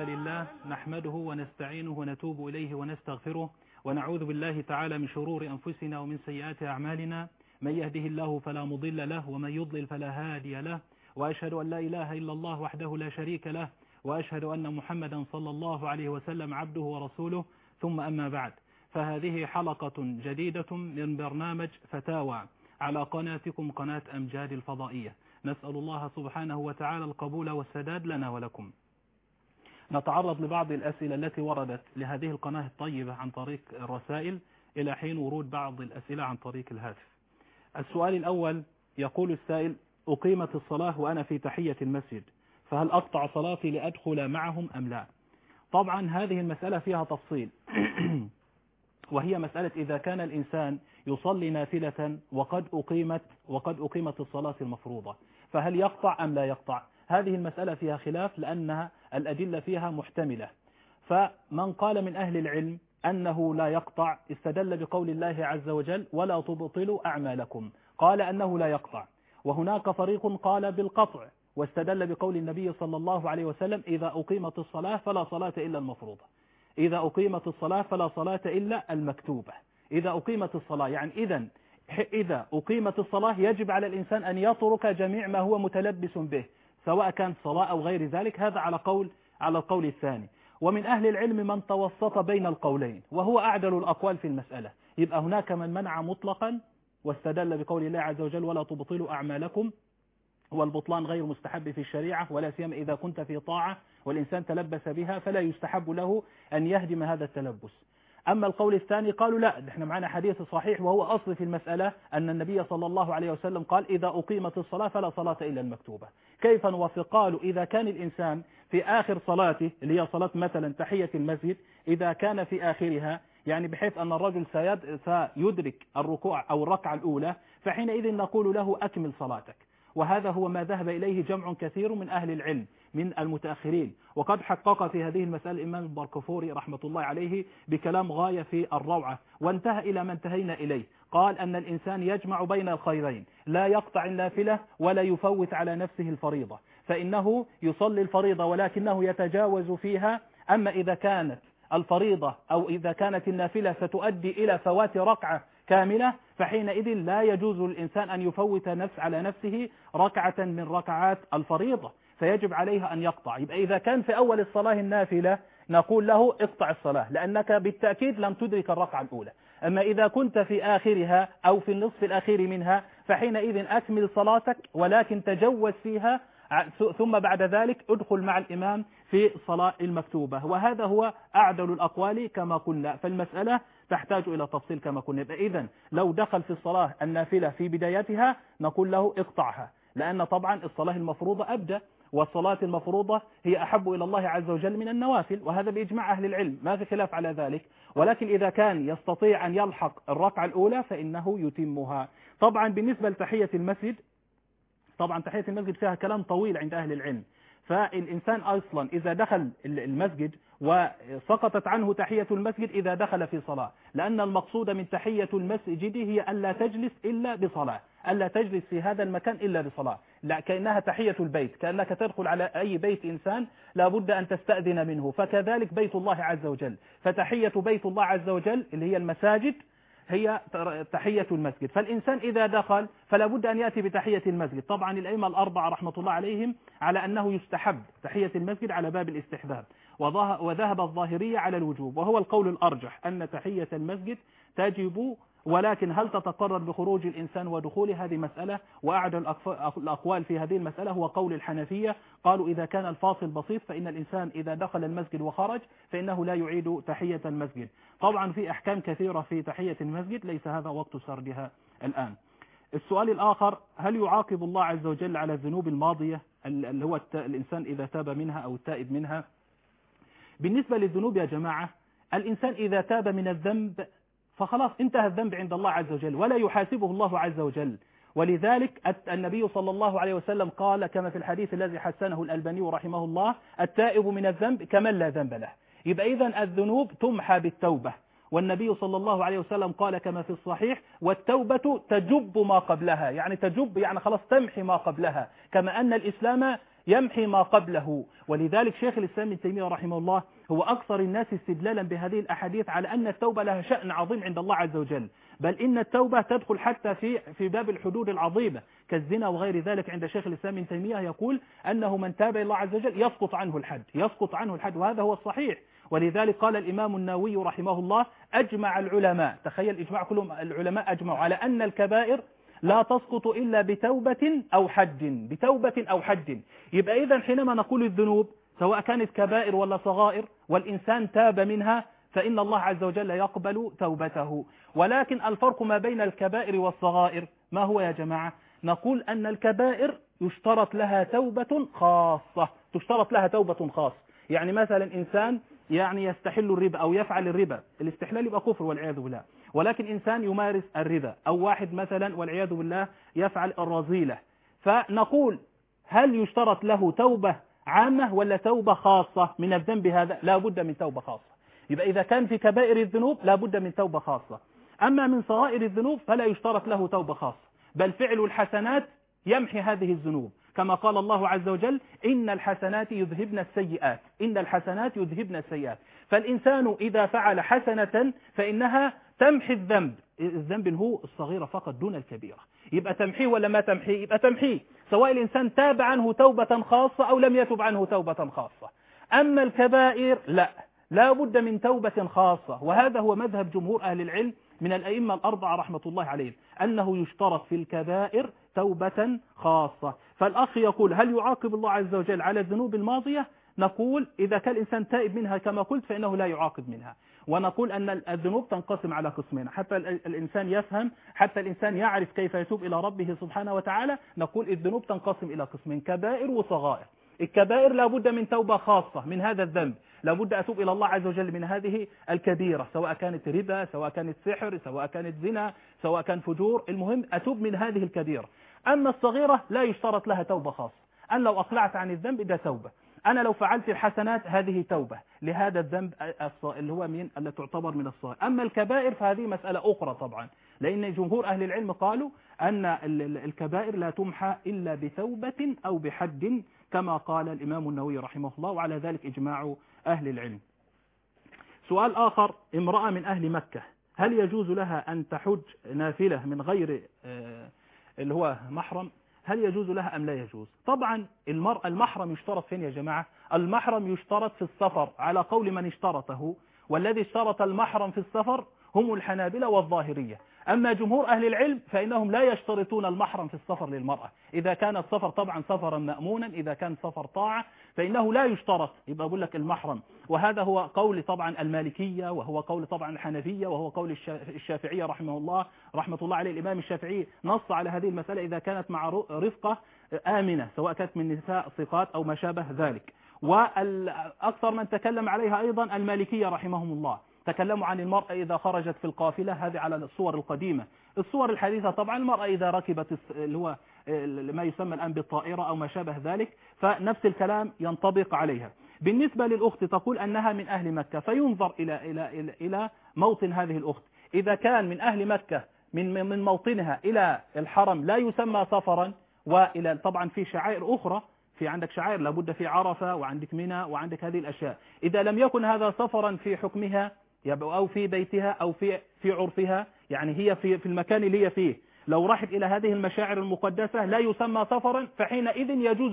لله نحمده ونستعينه ونتوب إليه ونستغفره ونعوذ بالله تعالى من شرور أنفسنا ومن سيئات أعمالنا، من يهده الله فلا مضل له ومن يضلل فلا هادي له، وأشهد أن لا إله إلا الله وحده لا شريك له، وأشهد أن محمدا صلى الله عليه وسلم عبده ورسوله، ثم أما بعد، فهذه حلقة جديدة من برنامج فتاوى على قناتكم قناة أمجاد الفضائية. نسأل الله سبحانه وتعالى القبول والسداد لنا ولكم. نتعرض لبعض الأسئلة التي وردت لهذه القناة الطيبة عن طريق الرسائل إلى حين ورود بعض الأسئلة عن طريق الهاتف. السؤال الأول يقول السائل: أقيمت الصلاة وأنا في تحية المسجد، فهل أقطع صلاتي لأدخل معهم أم لا؟ طبعا هذه المسألة فيها تفصيل وهي مسألة إذا كان الإنسان يصلي نافلة وقد أقيمت الصلاة المفروضة، فهل يقطع أم لا يقطع؟ هذه المسألة فيها خلاف لأنها الأدلة فيها محتملة. فمن قال من أهل العلم أنه لا يقطع استدل بقول الله عز وجل: ولا تبطلوا أعمالكم، قال أنه لا يقطع. وهناك فريق قال بالقطع واستدل بقول النبي صلى الله عليه وسلم: إذا أقيمت الصلاة فلا صلاة إلا المفروضة، إذا أقيمت الصلاة فلا صلاة إلا المكتوبة. إذا أقيمت الصلاة يعني إذا أقيمت الصلاة يجب على الإنسان أن يترك جميع ما هو متلبس به، سواء كان صلاة أو غير ذلك. هذا على القول الثاني. ومن أهل العلم من توسط بين القولين وهو أعدل الأقوال في المسألة. يبقى هناك من منع مطلقا واستدل بقول الله عز وجل: ولا تبطلوا أعمالكم، والبطلان غير مستحب في الشريعة، ولا سيما إذا كنت في طاعة والإنسان تلبس بها فلا يستحب له أن يهدم هذا التلبس. أما القول الثاني قالوا لا، احنا معنا حديث صحيح وهو أصل في المسألة أن النبي صلى الله عليه وسلم قال: إذا أقيمت الصلاة فلا صلاة إلا المكتوبة. كيف نوافق؟ قالوا إذا كان الإنسان في آخر صلاته اللي هي صلاة مثلا تحية المسجد، إذا كان في آخرها يعني بحيث أن الرجل سيدرك الركوع أو الركعة الأولى، فحينئذ نقول له: أكمل صلاتك. وهذا هو ما ذهب إليه جمع كثير من أهل العلم من المتأخرين. وقد حقق في هذه المسألة الإمام البركفوري رحمة الله عليه بكلام غاية في الروعة، وانتهى إلى ما انتهينا إليه. قال أن الإنسان يجمع بين الخيرين، لا يقطع النافلة ولا يفوت على نفسه الفريضة، فإنه يصلي الفريضة ولكنه يتجاوز فيها. أما إذا كانت الفريضة أو إذا كانت النافلة ستؤدي إلى فوات ركعة كاملة، فحينئذ لا يجوز للإنسان أن يفوت على نفسه ركعة من ركعات الفريضة، فيجب عليها أن يقطع. يبقى إذا كان في أول الصلاة النافلة نقول له: اقطع الصلاة، لأنك بالتأكيد لم تدرك الركعة الأولى. أما إذا كنت في آخرها أو في النصف الأخير منها فحينئذ أكمل صلاتك، ولكن تجوز فيها، ثم بعد ذلك ادخل مع الإمام في الصلاة المكتوبة. وهذا هو أعدل الأقوال كما قلنا، فالمسألة تحتاج إلى تفصيل كما قلنا. إذن لو دخل في الصلاة النافلة في بدايتها نقول له: اقطعها، لأن طبعا الصلاة المفروضة أبدأ، والصلاة المفروضة هي أحب إلى الله عز وجل من النوافل، وهذا بإجماع أهل العلم، ما في خلاف على ذلك. ولكن إذا كان يستطيع أن يلحق الركعة الأولى فإنه يتمها. طبعا بالنسبة لتحية المسجد، طبعا تحية المسجد فيها كلام طويل عند أهل العلم. فالإنسان أصلا إذا دخل المسجد وسقطت عنه تحية المسجد إذا دخل في صلاة، لأن المقصود من تحية المسجد هي ألا تجلس إلا بصلاة، ألا تجلس في هذا المكان إلا بصلاة، لا كأنها تحية البيت، كأنك تدخل على أي بيت إنسان لابد أن تستأذن منه، فكذلك بيت الله عز وجل. فتحية بيت الله عز وجل اللي هي المساجد هي تحية المسجد. فالإنسان إذا دخل فلا بد أن يأتي بتحية المسجد. طبعا الأئمة الأربعة رحمة الله عليهم على أنه يستحب تحية المسجد على باب الاستحباب، وذهب الظاهرية على الوجوب، وهو القول الأرجح أن تحية المسجد تجب. ولكن هل تتقرر بخروج الإنسان ودخول؟ هذه مسألة، وأعدل الأقوال في هذه المسألة هو قول الحنفية. قالوا إذا كان الفاصل بسيط فإن الإنسان إذا دخل المسجد وخرج فإنه لا يعيد تحية المسجد. طبعا في أحكام كثيرة في تحية المسجد ليس هذا وقت سردها الآن. السؤال الآخر: هل يعاقب الله عز وجل على الذنوب الماضية اللي هو الإنسان إذا تاب منها أو التائب منها؟ بالنسبة للذنوب يا جماعة، الإنسان إذا تاب من الذنب فخلاص انتهى الذنب عند الله عز وجل ولا يحاسبه الله عز وجل. ولذلك النبي صلى الله عليه وسلم قال كما في الحديث الذي حسنه الألباني رحمه الله: التائب من الذنب كمن لا ذنب له. يبقى إذن الذنوب تمحى بالتوبة، والنبي صلى الله عليه وسلم قال كما في الصحيح: والتوبة تجب ما قبلها، يعني تجب يعني خلاص تمحي ما قبلها، كما أن الإسلام يمحي ما قبله. ولذلك شيخ الإسلام ابن تيمية رحمه الله هو أكثر الناس استدلالا بهذه الأحاديث على أن التوبة لها شأن عظيم عند الله عز وجل، بل إن التوبة تدخل حتى في باب الحدود العظيمة كالزنا وغير ذلك. عند شيخ الإسلام ابن تيمية يقول أنه من تاب إلى الله عز وجل يسقط عنه الحد، وهذا هو الصحيح. ولذلك قال الإمام النووي رحمه الله أجمع العلماء، تخيل إجماع كلهم العلماء أجمعوا على أن الكبائر لا تسقط إلا بتوبة أو حد. يبقى إذن حينما نقول الذنوب سواء كانت كبائر ولا صغائر والإنسان تاب منها فإن الله عز وجل يقبل توبته. ولكن الفرق ما بين الكبائر والصغائر ما هو يا جماعة؟ نقول أن الكبائر يشترط لها توبة خاصة، يعني مثلا إنسان يعني يستحل الربا أو يفعل الربا، الاستحلال يبقى كفر والعياذ بالله، ولكن إنسان يمارس الربا، أو واحد مثلا والعياذ بالله يفعل الرذيلة، فنقول هل يشترط له توبة عامة ولا توبة خاصة من الذنب هذا؟ لا بد من توبة خاصة. يبقى إذا كان في كبائر الذنوب لا بد من توبة خاصة. أما من صغائر الذنوب فلا يشترط له توبة خاصة، بل فعل الحسنات يمحي هذه الذنوب، كما قال الله عز وجل إن الحسنات يذهبن السيئات. فالإنسان إذا فعل حسنة فإنها تمحي الذنب هو الصغيرة فقط دون الكبيرة. يبقى تمحيه ولا ما تمحيه؟ يبقى تمحيه، سواء الإنسان تاب عنه توبة خاصة أو لم يتب عنه توبة خاصة. أما الكبائر لا بد من توبة خاصة، وهذا هو مذهب جمهور أهل العلم من الأئمة الأربعة رحمة الله عليهم، أنه يشترط في الكبائر توبة خاصة. فالأخ يقول هل يعاقب الله عز وجل على الذنوب الماضية؟ نقول إذا كان الإنسان تائب منها كما قلت فإنه لا يعاقب منها. ونقول أن الذنوب تنقسم على قسمين حتى الإنسان يفهم، حتى الإنسان يعرف كيف يتوب إلى ربه سبحانه وتعالى. نقول الذنوب تنقسم إلى قسمين، كبائر وصغائر. الكبائر لا بد من توبة خاصة من هذا الذنب، لا بد أتوب إلى الله عز وجل من هذه الكبيرة، سواء كانت ربا، سواء كانت سحر، سواء كانت زنا، سواء كان فجور، المهم أتوب من هذه الكبيرة. أما الصغيرة لا يشترط لها توبة خاصة، أنا لو أقلعت عن الذنب ده توبة، أنا لو فعلت الحسنات هذه توبة لهذا الذنب اللي هو اللي تعتبر من الصغير. أما الكبائر فهذه مسألة أخرى طبعا، لأن جمهور أهل العلم قالوا أن الكبائر لا تمحى إلا بتوبة أو بحد، كما قال الإمام النووي رحمه الله، وعلى ذلك إجماع أهل العلم. سؤال آخر، امرأة من أهل مكة هل يجوز لها أن تحج نافلة من غير اللي هو محرم؟ هل يجوز لها أم لا يجوز؟ طبعا المحرم يشترط فين يا جماعة؟ المحرم يشترط في السفر على قول من اشترطه، والذي اشترط المحرم في السفر هم الحنابلة والظاهرية. أما جمهور أهل العلم فإنهم لا يشترطون المحرم في السفر للمرأة، إذا كان السفر طبعا سفرا مأمونا، إذا كان سفر طاعة فإنه لا يشترط، يبقى أقول لك المحرم. وهذا هو قول طبعا المالكية، وهو قول طبعا الحنفية، وهو قول الشافعية رحمة الله عليه. الإمام الشافعي نص على هذه المسألة إذا كانت مع رفقة آمنة، سواء كانت من نساء ثقات أو ما شابه ذلك. والأكثر من تكلم عليها أيضا المالكية رحمهم الله، تكلموا عن المرأة إذا خرجت في القافلة، هذه على الصور القديمة. الصور الحديثة طبعا المرأة إذا ركبت اللي هو ما يسمى الآن بالطائرة أو ما شابه ذلك، فنفس الكلام ينطبق عليها. بالنسبة للأخت تقول أنها من أهل مكة، فينظر إلى موطن هذه الأخت. إذا كان من أهل مكة من موطنها إلى الحرم لا يسمى سفرا، وإلى طبعا في شعائر أخرى، في عندك شعائر لابد في عرفة وعندك منى وعندك هذه الأشياء، إذا لم يكن هذا سفرا في حكمها أو في بيتها أو في عرفها، يعني هي في المكان اللي هي فيه، لو راحت إلى هذه المشاعر المقدسة لا يسمى سفرا، فحينئذ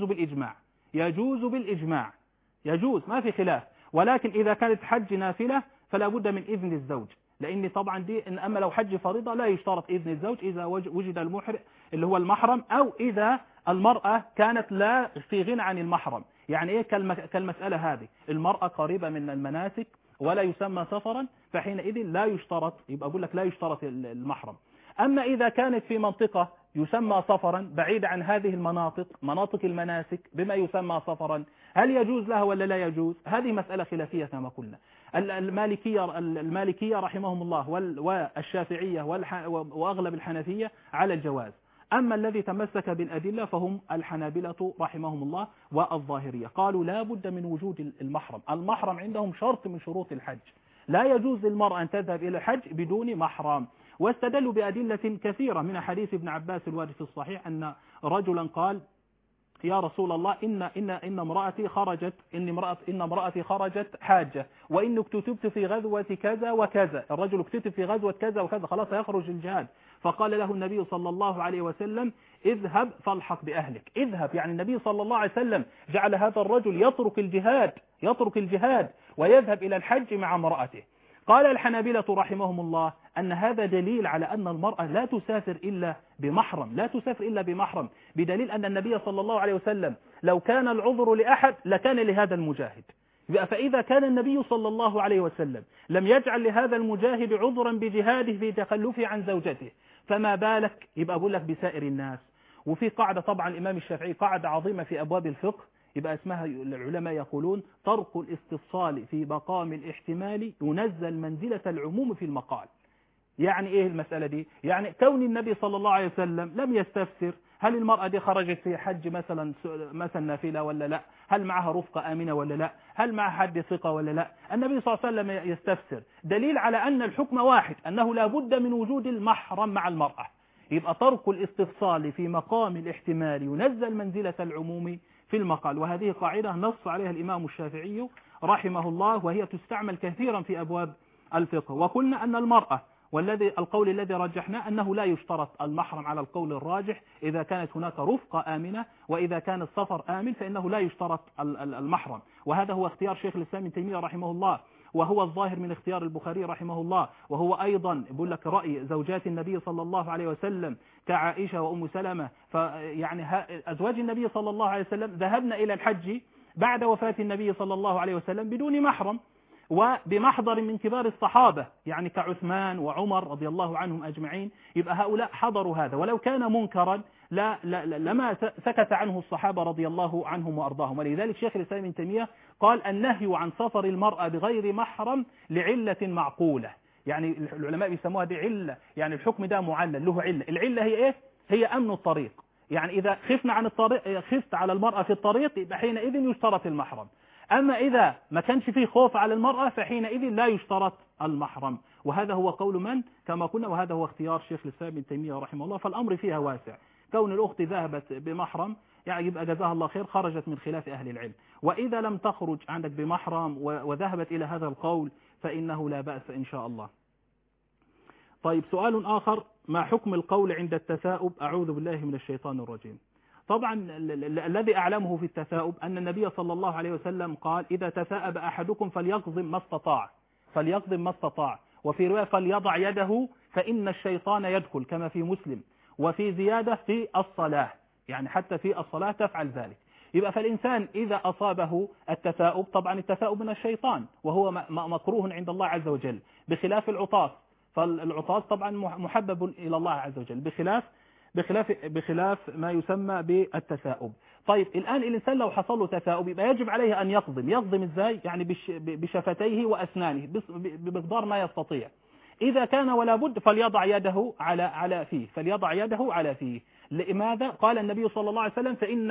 يجوز ما في خلاف. ولكن إذا كانت حج نافلة فلا بد من إذن الزوج، لأن طبعا دي أما لو حج فريضة لا يشترط إذن الزوج إذا وجد المحرم اللي هو المحرم، أو إذا المرأة كانت لا في غنى عن المحرم. يعني إيه كالمسألة هذه، المرأة قريبة من المناسك ولا يسمى سفرا، فحينئذ لا يشترط، يبقى أقول لك لا يشترط المحرم. أما إذا كانت في منطقة يسمى سفرا بعيد عن هذه مناطق المناسك بما يسمى سفرا، هل يجوز لها ولا لا يجوز؟ هذه مسألة خلافية كما قلنا. المالكية رحمهم الله والشافعية وأغلب الحنفية على الجواز. أما الذي تمسك بالأدلة فهم الحنابلة رحمهم الله والظاهرية، قالوا لا بد من وجود المحرم عندهم شرط من شروط الحج، لا يجوز للمرأة أن تذهب إلى الحج بدون محرم. واستدلوا بأدلة كثيرة من حديث ابن عباس الوارد في الصحيح أن رجلا قال يا رسول الله إن امرأتي خرجت حاجة، وإن اكتتبت في غزوة كذا وكذا، الرجل اكتتب في غزوة كذا وكذا، خلاص يخرج الجهاد. فقال له النبي صلى الله عليه وسلم اذهب فالحق بأهلك. اذهب يعني النبي صلى الله عليه وسلم جعل هذا الرجل يترك الجهاد ويذهب إلى الحج مع امرأته. قال الحنابلة رحمهم الله أن هذا دليل على أن المرأة لا تسافر إلا بمحرم، بدليل أن النبي صلى الله عليه وسلم لو كان العذر لأحد لكان لهذا المجاهد. فإذا كان النبي صلى الله عليه وسلم لم يجعل لهذا المجاهد عذرا بجهاده في تخلفه عن زوجته، فما بالك يبقى أقول لك بسائر الناس. وفي قاعدة طبعا الإمام الشافعي، قاعدة عظيمة في أبواب الفقه، يبقى اسمها العلماء يقولون ترك الاستفصال في مقام الاحتمال ينزل منزلة العموم في المقال. يعني ايه المسألة دي؟ يعني كون النبي صلى الله عليه وسلم لم يستفسر هل المرأة دي خرجت في حج مثلا نافلة ولا لا، هل معها رفقة آمنة ولا لا، هل معها حد ثقة ولا لا، النبي صلى الله عليه وسلم يستفسر، دليل على أن الحكم واحد، أنه لا بد من وجود المحرم مع المرأة. يبقى ترك الاستفصال في مقام الاحتمال ينزل منزلة العموم في المقال. وهذه قاعدة نص عليها الإمام الشافعي رحمه الله، وهي تستعمل كثيرا في أبواب الفقه. وقلنا أن المرأة القول الذي رجحناه أنه لا يشترط المحرم على القول الراجح، إذا كانت هناك رفقة آمنة، وإذا كان السفر آمن فإنه لا يشترط المحرم. وهذا هو اختيار شيخ الإسلام ابن تيمية رحمه الله، وهو الظاهر من اختيار البخاري رحمه الله، وهو أيضا يقول لك رأي زوجات النبي صلى الله عليه وسلم كعائشة وأم سلمة. فيعني أزواج النبي صلى الله عليه وسلم ذهبنا إلى الحج بعد وفاة النبي صلى الله عليه وسلم بدون محرم، وبمحضر من كبار الصحابة يعني كعثمان وعمر رضي الله عنهم أجمعين. يبقى هؤلاء حضروا هذا، ولو كان منكرا لما سكت عنه الصحابة رضي الله عنهم وأرضاهم. ولذلك شيخ الإسلام ابن تيمية قال النهي عن سفر المرأة بغير محرم لعلة معقولة. يعني العلماء بيسموها دي علة، يعني الحكم ده معلل له علة. العلة هي إيه؟ هي أمن الطريق. يعني إذا خفت على المرأة في الطريق يبقى حينئذ يشترط المحرم. أما إذا ما كانش فيه خوف على المرأة فحينئذ لا يشترط المحرم. وهذا هو قول من كما قلنا، وهذا هو اختيار شيخ الإسلام ابن تيمية رحمه الله. فالأمر فيها واسع. كون الأخت ذهبت بمحرم يعني يبقى جزاها الله خير، خرجت من خلاف أهل العلم. وإذا لم تخرج عندك بمحرم وذهبت إلى هذا القول فإنه لا بأس إن شاء الله. طيب سؤال آخر، ما حكم القول عند التثاؤب أعوذ بالله من الشيطان الرجيم؟ طبعا الذي أعلمه في التثاؤب أن النبي صلى الله عليه وسلم قال إذا تثاءب أحدكم فليقضم ما استطاع، وفي رواية فليضع يده فإن الشيطان يدخل كما في مسلم، وفي زيادة في الصلاة، يعني حتى في الصلاة تفعل ذلك. يبقى فالإنسان إذا أصابه التثاؤب، طبعا التثاؤب من الشيطان وهو مكروه عند الله عز وجل، بخلاف العطاس، فالعطاس طبعا محبب إلى الله عز وجل بخلاف ما يسمى بالتثاؤب. طيب الآن الإنسان لو حصل له تثاؤب يبقى يجب عليه أن يقضم إزاي؟ يعني بشفتيه وأسنانه بمقدار ما يستطيع. إذا كان ولا بد فليضع يده على فيه. لماذا؟ قال النبي صلى الله عليه وسلم فإن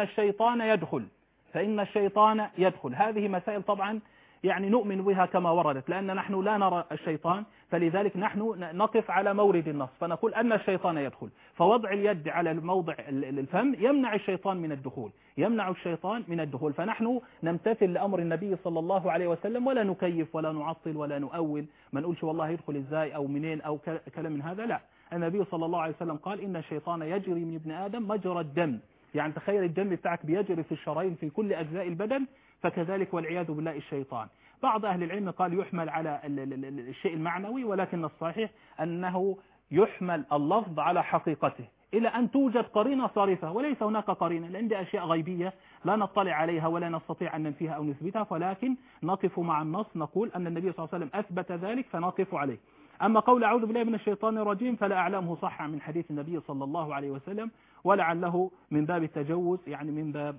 الشيطان يدخل. هذه مسائل طبعا يعني نؤمن بها كما وردت، لأن نحن لا نرى الشيطان، فلذلك نحن نقف على مورد النص فنقول أن الشيطان يدخل. فوضع اليد على موضع الفم يمنع الشيطان من الدخول. فنحن نمتثل لأمر النبي صلى الله عليه وسلم، ولا نكيف ولا نعطل ولا نؤول، ما نقولش والله يدخل إزاي أو منين أو كلام من هذا. لا، النبي صلى الله عليه وسلم قال إن الشيطان يجري من ابن آدم مجرى الدم. يعني تخيل الدم بتاعك بيجري في الشرايين في كل أجزاء البدن، فكذلك والعياذ بالله الشيطان. بعض أهل العلم قال يحمل على الشيء المعنوي، ولكن الصحيح أنه يحمل اللفظ على حقيقته إلى أن توجد قرينة صارفة، وليس هناك قرينة، لأن دي أشياء غيبية لا نطلع عليها ولا نستطيع أن ننفيها أو نثبتها، ولكن نقف مع النص نقول أن النبي صلى الله عليه وسلم أثبت ذلك فنقف عليه. أما قول أعوذ بالله من الشيطان الرجيم فلا أعلمه صح من حديث النبي صلى الله عليه وسلم، ولعله من باب التجوز، يعني من باب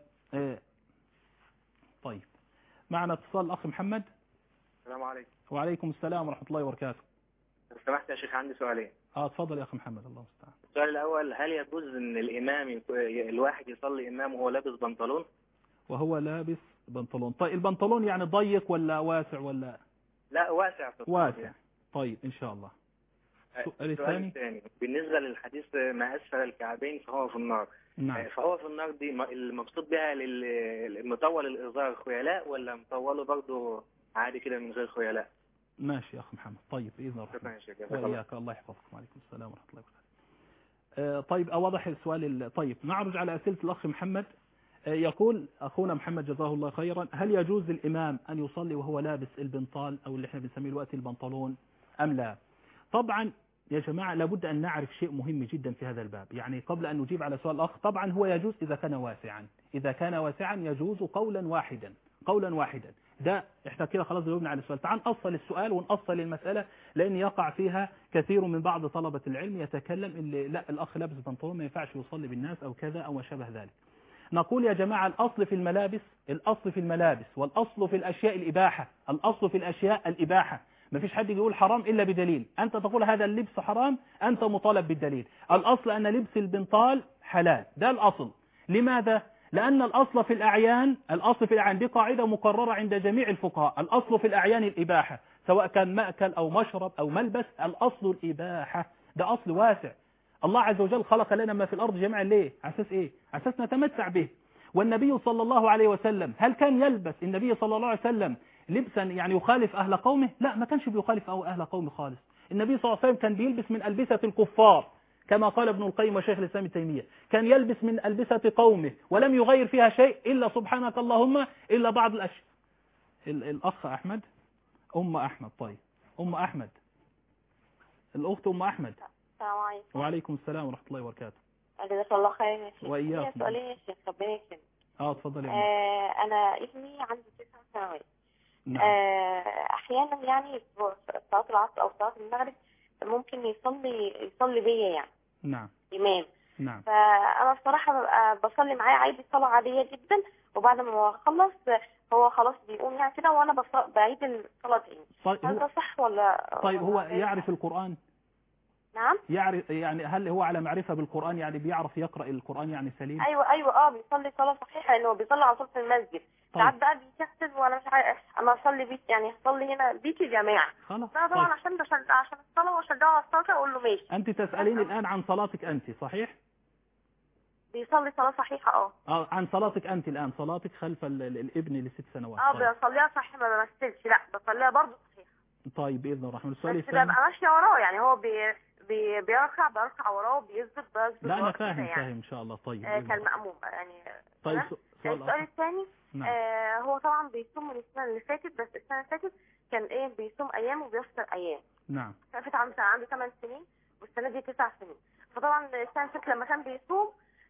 طيب معنا اتصال الأخ محمد. السلام عليكم. وعليكم السلام ورحمة الله وبركاته. لو سمحت يا شيخ عندي سؤالين. اتفضل يا أخ محمد. الله المستعان. السؤال الأول، هل يجوز ان الواحد يصلي إمام وهو لابس بنطلون؟ وهو لابس بنطلون. طيب البنطلون يعني ضيق ولا واسع ولا؟ لا واسع. واسع. طيب إن شاء الله. السؤال الثاني بالنسبة للحديث ما أسفل الكعبين فهو في النار. نعم. فهو في النار دي المقصود بها المطول الإزار خيلاء ولا مطوله برضه عادي كده من غير خيلاء؟ ماشي يا أخ محمد. طيب بإذن الرحمن. وإياك الله يحفظك. وعليكم السلام ورحمة الله وبركاته. طيب أوضح السؤال. طيب نعرج على أسئلة الأخ محمد. يقول أخونا محمد جزاه الله خيرا: هل يجوز للإمام أن يصلي وهو لابس البنطال أو اللي احنا بنسميه الوقت البنطلون أم لا؟ طبعا يا جماعة لابد أن نعرف شيء مهم جدا في هذا الباب. يعني قبل أن نجيب على سؤال الأخ، طبعا هو يجوز إذا كان واسعا، إذا كان واسعا يجوز قولا واحدا. ده احنا كده خلاص جاوبنا على السؤال. تعال نأصل السؤال ونأصل المسألة، لأن يقع فيها كثير من بعض طلبة العلم يتكلم اللي لا الأخ لابس بنطلون ما ينفعش يصلي بالناس أو كذا أو ما شابه ذلك. نقول يا جماعة الأصل في الملابس والأصل في الأشياء الإباحة. الأصل في الأشياء الإباحة. ما فيش حد يقول حرام إلا بدليل. أنت تقول هذا اللبس حرام، أنت مطالب بالدليل. الأصل أن لبس البنطال حلال، ده الأصل. لماذا؟ لأن الأصل في الأعيان دي قاعدة مقررة عند جميع الفقهاء. الأصل في الأعيان الإباحة، سواء كان مأكل أو مشرب أو ملبس، الأصل الإباحة. ده أصل واسع. الله عز وجل خلق لنا ما في الأرض جميعا ليه؟ على أساس إيه؟ على أساس نتمتع به. والنبي صلى الله عليه وسلم هل كان يلبس النبي صلى الله عليه وسلم لبسا يعني يخالف أهل قومه؟ لا، ما كانش بيخالف أهل قومه خالص. النبي صلى الله عليه وسلم كان بيلبس من ألبسة الكفار كما قال ابن القيم وشيخ الإسلام ابن تيمية. كان يلبس من ألبسة قومه ولم يغير فيها شيء إلا سبحانك اللهم إلا بعض الأشياء. الأخ أحمد أحمد. طيب أحمد، الأخت أحمد. السلام عليكم. وعليكم السلام ورحمة الله وبركاته. جزاك الله خير يا شيخ. وإياكم. سؤالين يا شيخ، ربنا يكرمك. اتفضل يا أنا ابني عنده 9 سنوات. نعم. أحيانا يعني صلاة العصر أو صلاة المغرب ممكن يصلي بيا يعني. نعم. إمام. نعم. فأنا الصراحة ببقى بصلي معاه عادي صلاة عادية جدا، وبعد ما بخلص هو خلاص بيقوم يعني كده وأنا بعيد الصلاة تاني. هل ده صح ولا؟ طيب هو يعرف القرآن؟ نعم. يعرف يعني، هل هو على معرفة بالقرآن يعني بيعرف يقرأ القرآن يعني سليم؟ ايوه بيصلي صلاة صحيحة، لانه بيصلي على طول في المسجد. ساعات بقى بيكسل وانا مش عارف انا اصلي بيت، يعني اصلي هنا بيت الجماعة. خلاص. لا طبعا. طيب. عشان الصلاة واشجعه على الصلاة اقول له ماشي. انت تسألين الآن عن صلاتك انت صحيح؟ بيصلي صلاة صحيحة. عن صلاتك انت الآن، صلاتك خلف الابن ل6 سنوات. بصليها صحيح، ما بمثلش، لا بصليها برضه صحيحة. طيب بإذن الرحمن. السؤال الثاني بس ببقى ماشية وراه، يعني هو بركع وراه، بيسجد لا أنا فاهم يعني. فاهم إن شاء الله. طيب كالمأموم يعني. طيب السؤال الثاني. نعم. هو طبعا بيصوم من السنة اللي فاتت، بس السنة اللي فاتت كان بيصوم أيام وبيفطر أيام. نعم. السنة اللي فاتت عنده 8 سنين والسنة دي 9 سنين. فطبعا السنة اللي فاتت لما كان بيصوم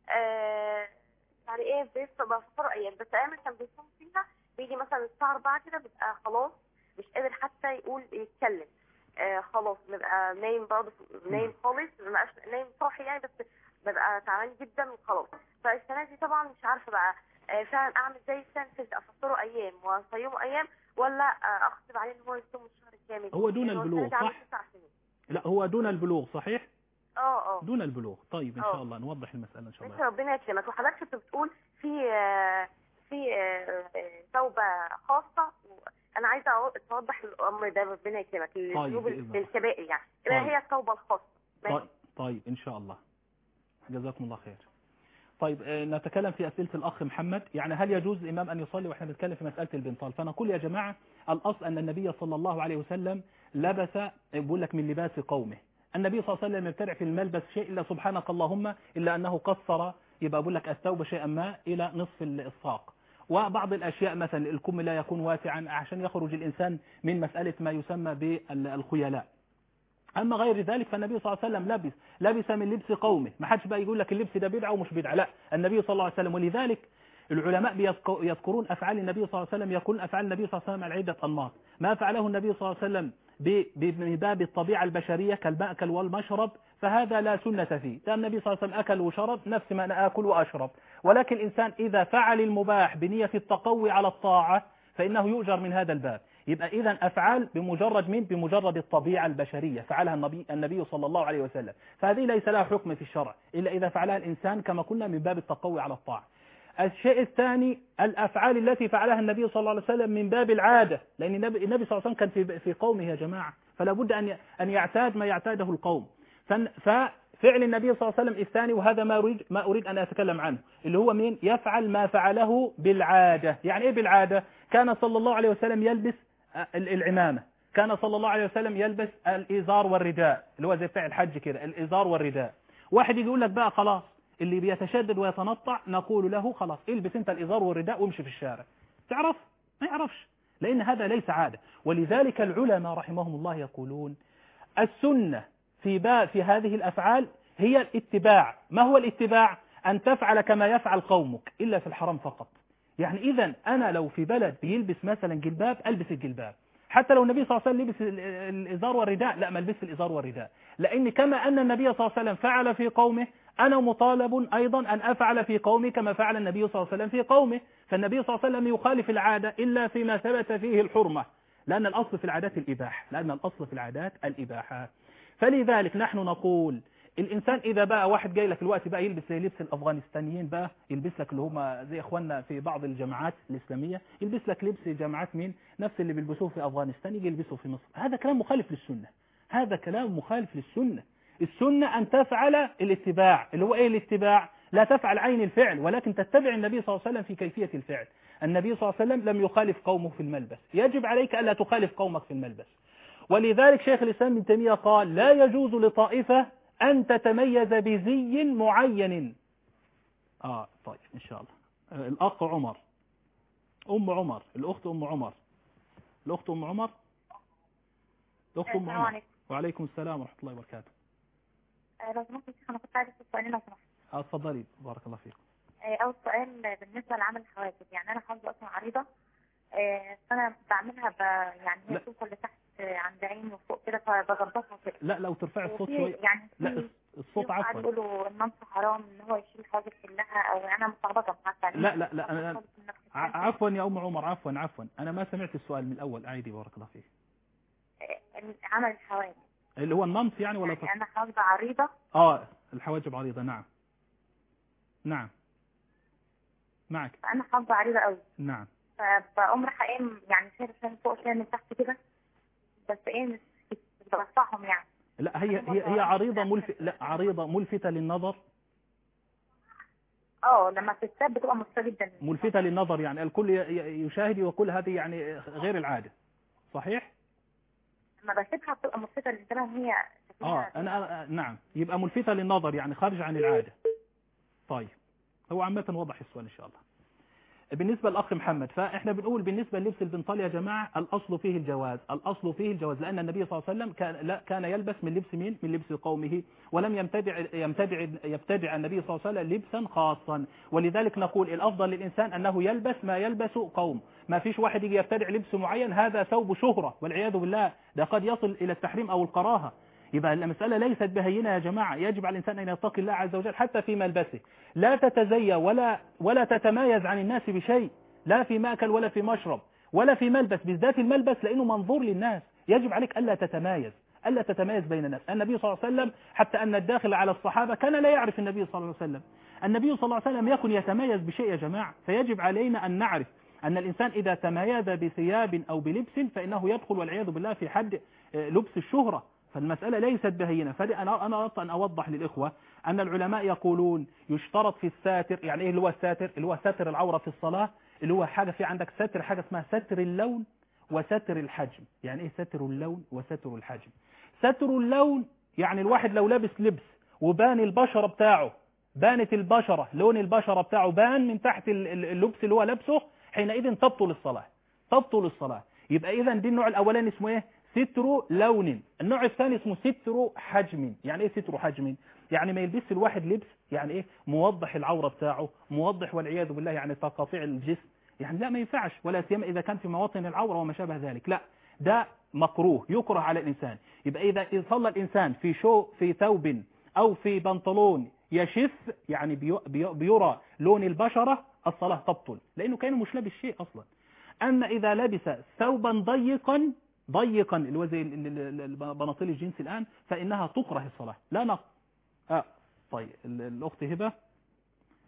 يعني بيفطر أيام، بس أيام اللي كان بيصوم فيها بيجي مثلا الساعة 4 كده بيبقى خلاص مش قادر حتى يتكلم. خلاص ببقى نايم برضه، نايم خالص، مبقاش نايم صاحي يعني، بس ببقى تعبان جدا وخلاص. فالسنة دي طبعا مش عارفة بقى فعلا أعمل زي السنة اللي أفطره أيام وأصيمه أيام، ولا أخطب عليه إن هو يصوم الشهر الكامل. هو دون البلوغ صح؟ لا هو دون البلوغ صحيح؟ دون البلوغ. طيب إن شاء الله نوضح المسألة إن شاء الله. ربنا يكرمك. وحضرتك كنت بتقول في توبة خاصة، أنا عايزة توضح الأمر ده ربنا يكرمك. الذنوب الكبائر يعني. هي التوبة الخاصة. طيب إن شاء الله. جزاكم الله خير. طيب نتكلم في أسئلة الأخ محمد. يعني هل يجوز الإمام أن يصلي وإحنا بنتكلم في مسألة البنطال؟ فنقول يا جماعة الأصل أن النبي صلى الله عليه وسلم لبس، بقول لك من لباس قومه. النبي صلى الله عليه وسلم يبتدع في الملبس شيء إلا سبحانك اللهم إلا أنه قصر، يبقى بقول لك الثوب شيئا ما إلى نصف الساق. وبعض الأشياء مثلا الكم لا يكون واسعا عشان يخرج الإنسان من مسألة ما يسمى بالخيلاء. أما غير ذلك فالنبي صلى الله عليه وسلم لبس من لبس قومه. ما حدش بقى يقول لك اللبس ده بدعة ومش بدعة، لا، النبي صلى الله عليه وسلم. ولذلك العلماء يذكرون أفعال النبي صلى الله عليه وسلم، يقولون أفعال النبي صلى الله عليه وسلم على عدة أنماط. ما فعله النبي صلى الله عليه وسلم من باب الطبيعة البشرية كالمأكل والمشرب فهذا لا سنة فيه. ده النبي صلى الله عليه وسلم أكل وشرب نفس ما أنا آكل وأشرب. ولكن الإنسان إذا فعل المباح بنية التقوي على الطاعة فإنه يؤجر من هذا الباب. يبقى إذن أفعال بمجرد الطبيعة البشرية فعلها النبي صلى الله عليه وسلم، فهذه ليس لها حكم في الشرع إلا إذا فعلها الإنسان كما قلنا من باب التقوي على الطاعة. الشيء الثاني الأفعال التي فعلها النبي صلى الله عليه وسلم من باب العادة، لأن النبي صلى الله عليه وسلم كان في قومه يا جماعة، فلا بد أن يعتاد ما يعتاده القوم. ففعل النبي صلى الله عليه وسلم الثاني، وهذا ما أريد أن أتكلم عنه، اللي هو مين؟ يفعل ما فعله بالعادة. يعني إيه بالعادة؟ كان صلى الله عليه وسلم يلبس العمامة، كان صلى الله عليه وسلم يلبس الإزار والرداء، اللي هو زي بتاع الحج كده، الإزار والرداء. واحد يقول لك بقى خلاص اللي بيتشدد ويتنطع، نقول له خلاص البس انت الإزار والرداء وامشي في الشارع. تعرف؟ ما يعرفش، لأن هذا ليس عادة. ولذلك العلماء رحمهم الله يقولون السنة في هذه الأفعال هي الاتباع. ما هو الاتباع؟ أن تفعل كما يفعل قومك إلا في الحرام فقط. يعني إذا أنا لو في بلد بيلبس مثلا جلباب ألبس الجلباب، حتى لو النبي صلى الله عليه وسلم لبس الإزار والرداء لا ما البس الإزار والرداء، لأن كما أن النبي صلى الله عليه وسلم فعل في قومه أنا مطالب أيضا أن أفعل في قومي كما فعل النبي صلى الله عليه وسلم في قومه. فالنبي صلى الله عليه وسلم يخالف العادة إلا فيما ثبت فيه الحرمة، لأن الأصل في العادات الإباحة، لأن الأصل في العادات الإباحة. فلذلك نحن نقول الإنسان إذا بقى واحد جاي لك الوقت بقى يلبس زي لبس الأفغانستانيين، بقى يلبس لك اللي هم زي إخواننا في بعض الجامعات الإسلامية، يلبس لك لبس جامعات مين؟ نفس اللي بيلبسوه في أفغانستان يجي يلبسوه في مصر. هذا كلام مخالف للسنة، هذا كلام مخالف للسنة. السنة أن تفعل الاتباع، اللي هو إيه الاتباع؟ لا تفعل عين الفعل، ولكن تتبع النبي صلى الله عليه وسلم في كيفية الفعل. النبي صلى الله عليه وسلم لم يخالف قومه في الملبس، يجب عليك ألا تخالف قومك في الملبس. ولذلك شيخ الإسلام ابن تيمية قال لا يجوز لطائفة أن تتميز بزي معين. طيب إن شاء الله. الأخ عمر، أم عمر، الأخت أم عمر، الأخت أم عمر، الأخت أم عمر. وعليكم السلام ورحمة الله وبركاته. لو سمحت يا شيخ أنا كنت عايزة سؤالين لو سمحت. اتفضلي بارك الله فيك. أول سؤال بالنسبة لعمل الحواجب، يعني أنا حافظة أصلا عريضة، فأنا بعملها يعني هي توصل لتحت عند عيني وفوق كده فبظبطها كده. لا لو ترفعي الصوت شوية. يعني لا الصوت عفوا. يقولوا النمط حرام ان هو يشيل الحواجب كلها، او انا متلخبطه حتى. لا أنا عفوا يا ام عمر، عفوا انا ما سمعت السؤال من الاول، اعيدي بارك الله فيك. عمل الحواجب اللي هو النمط يعني ولا يعني انا حافظه عريضه. الحواجب عريضه. نعم معك. انا حافظه عريضه قوي. نعم. فبقوم رايحه يعني شايله فوق شويه من تحت كده، بس مش برفعهم يعني. لا هي عريضة عريضة ملفتة للنظر. لما تتساب بتبقى ملفتة جدا، ملفتة للنظر، يعني الكل يشاهد ويقول هذه يعني غير العادة، صحيح؟ لما بسيبها بتبقى ملفتة للنظر هي. أنا نعم، يبقى ملفتة للنظر يعني خارج عن العادة. طيب هو عامة وضح السؤال إن شاء الله. بالنسبة للأخ محمد، فإحنا بنقول بالنسبة للبس البنطال يا جماعة الأصل فيه الجواز، الأصل فيه الجواز، لأن النبي صلى الله عليه وسلم كان يلبس من لبس مين؟ من لبس قومه، ولم يبتدع النبي صلى الله عليه وسلم لبسا خاصا. ولذلك نقول الأفضل للإنسان أنه يلبس ما يلبس قوم، ما فيش واحد يجي يبتدع لبس معين، هذا ثوب شهرة والعياذ بالله، ده قد يصل إلى التحريم أو الكراهة. يبقى المسألة ليست بهينة يا جماعة، يجب على الإنسان أن يتقي الله عز وجل حتى في ملبسه، لا تتزي ولا تتمايز عن الناس بشيء، لا في مأكل ولا في مشرب ولا في ملبس، بالذات الملبس لأنه منظور للناس، يجب عليك ألا تتمايز بين الناس. النبي صلى الله عليه وسلم حتى أن الداخل على الصحابة كان لا يعرف النبي صلى الله عليه وسلم، النبي صلى الله عليه وسلم يكن يتميز بشيء يا جماعة، فيجب علينا أن نعرف أن الإنسان إذا تميز بثياب أو بلبس فإنه يدخل والعياذ بالله في حد لبس الشهرة. فالمسألة ليست بهينة. فأنا أردت أن أوضح للإخوة أن العلماء يقولون يشترط في الساتر، يعني إيه اللي هو الساتر؟ اللي هو ستر العورة في الصلاة، اللي هو حاجة في عندك ستر، حاجة اسمها ستر اللون وستر الحجم. يعني إيه ستر اللون وستر الحجم؟ ستر اللون يعني الواحد لو لابس لبس وبان البشرة بتاعه، بانت البشرة، لون البشرة بتاعه بان من تحت اللبس اللي هو لابسه، حينئذ تبطل الصلاة. يبقى إذا دي النوع الأولاني اسمه إيه؟ ستر لون. النوع الثاني اسمه ستر حجم. يعني ايه ستر حجم؟ يعني ما يلبس الواحد لبس يعني ايه موضح العورة بتاعه، موضح والعياذ بالله يعني تقاطيع الجسم، يعني لا ما ينفعش، ولا سيما اذا كان في مواطن العورة وما شابه ذلك، لا ده مكروه يكره على الانسان. يبقى اذا صلى الانسان في ثوب او في بنطلون يشف يعني بيرى لون البشرة، الصلاة تبطل لانه كان مش لابس شيء اصلا. اما اذا لبس ثوبا ضيقا اللي هو زي بناطيل الجنس الآن، فإنها تكره الصلاة لا نقص. طيب الأخت هبة،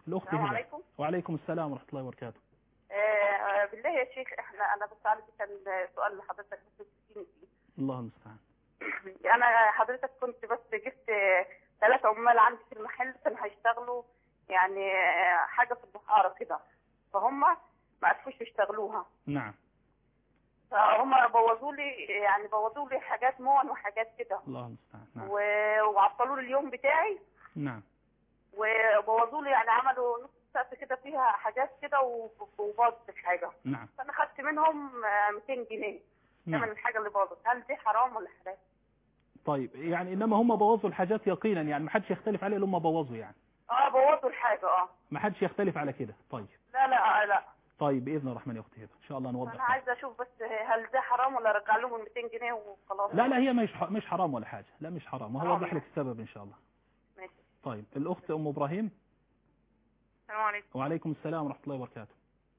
الأخت السلام هبة. عليكم. وعليكم السلام ورحمة الله وبركاته. بالله يا شيخ، أنا بس عندي كان سؤال لحضرتك بس تسألني فيه. الله المستعان. أنا حضرتك كنت بس جبت 3 عمال عندي في المحل كانوا هيشتغلوا يعني حاجة في البحارة كده، فهم ما عرفوش يشتغلوها. نعم. فهم بوظوا لي حاجات مون وحاجات كده. الله المستعان. نعم. وعطلوا لي اليوم بتاعي. نعم. وبوظوا لي يعني عملوا نص سقف كده فيها حاجات كده وباظت الحاجة. نعم. فأنا خدت منهم 200 جنيه نعم. من الحاجة اللي باظت. هل دي حرام ولا حلال؟ طيب يعني إنما هم بوظوا الحاجات يقينا، يعني ما حدش يختلف عليه اللي هم بوظوا يعني. بوظوا الحاجة. ما حدش يختلف على كده. طيب. لا. طيب بإذن الرحمن يا أختي هبة إن شاء الله نوضح. أنا عايزة أشوف بس هل ده حرام ولا أرجع لهم ال 200 جنيه وخلاص؟ لا هي مش حرام ولا حاجة. لا مش حرام، وهوضح لك السبب إن شاء الله. ماشي. طيب الأخت أم إبراهيم. السلام عليكم. وعليكم السلام ورحمة الله وبركاته.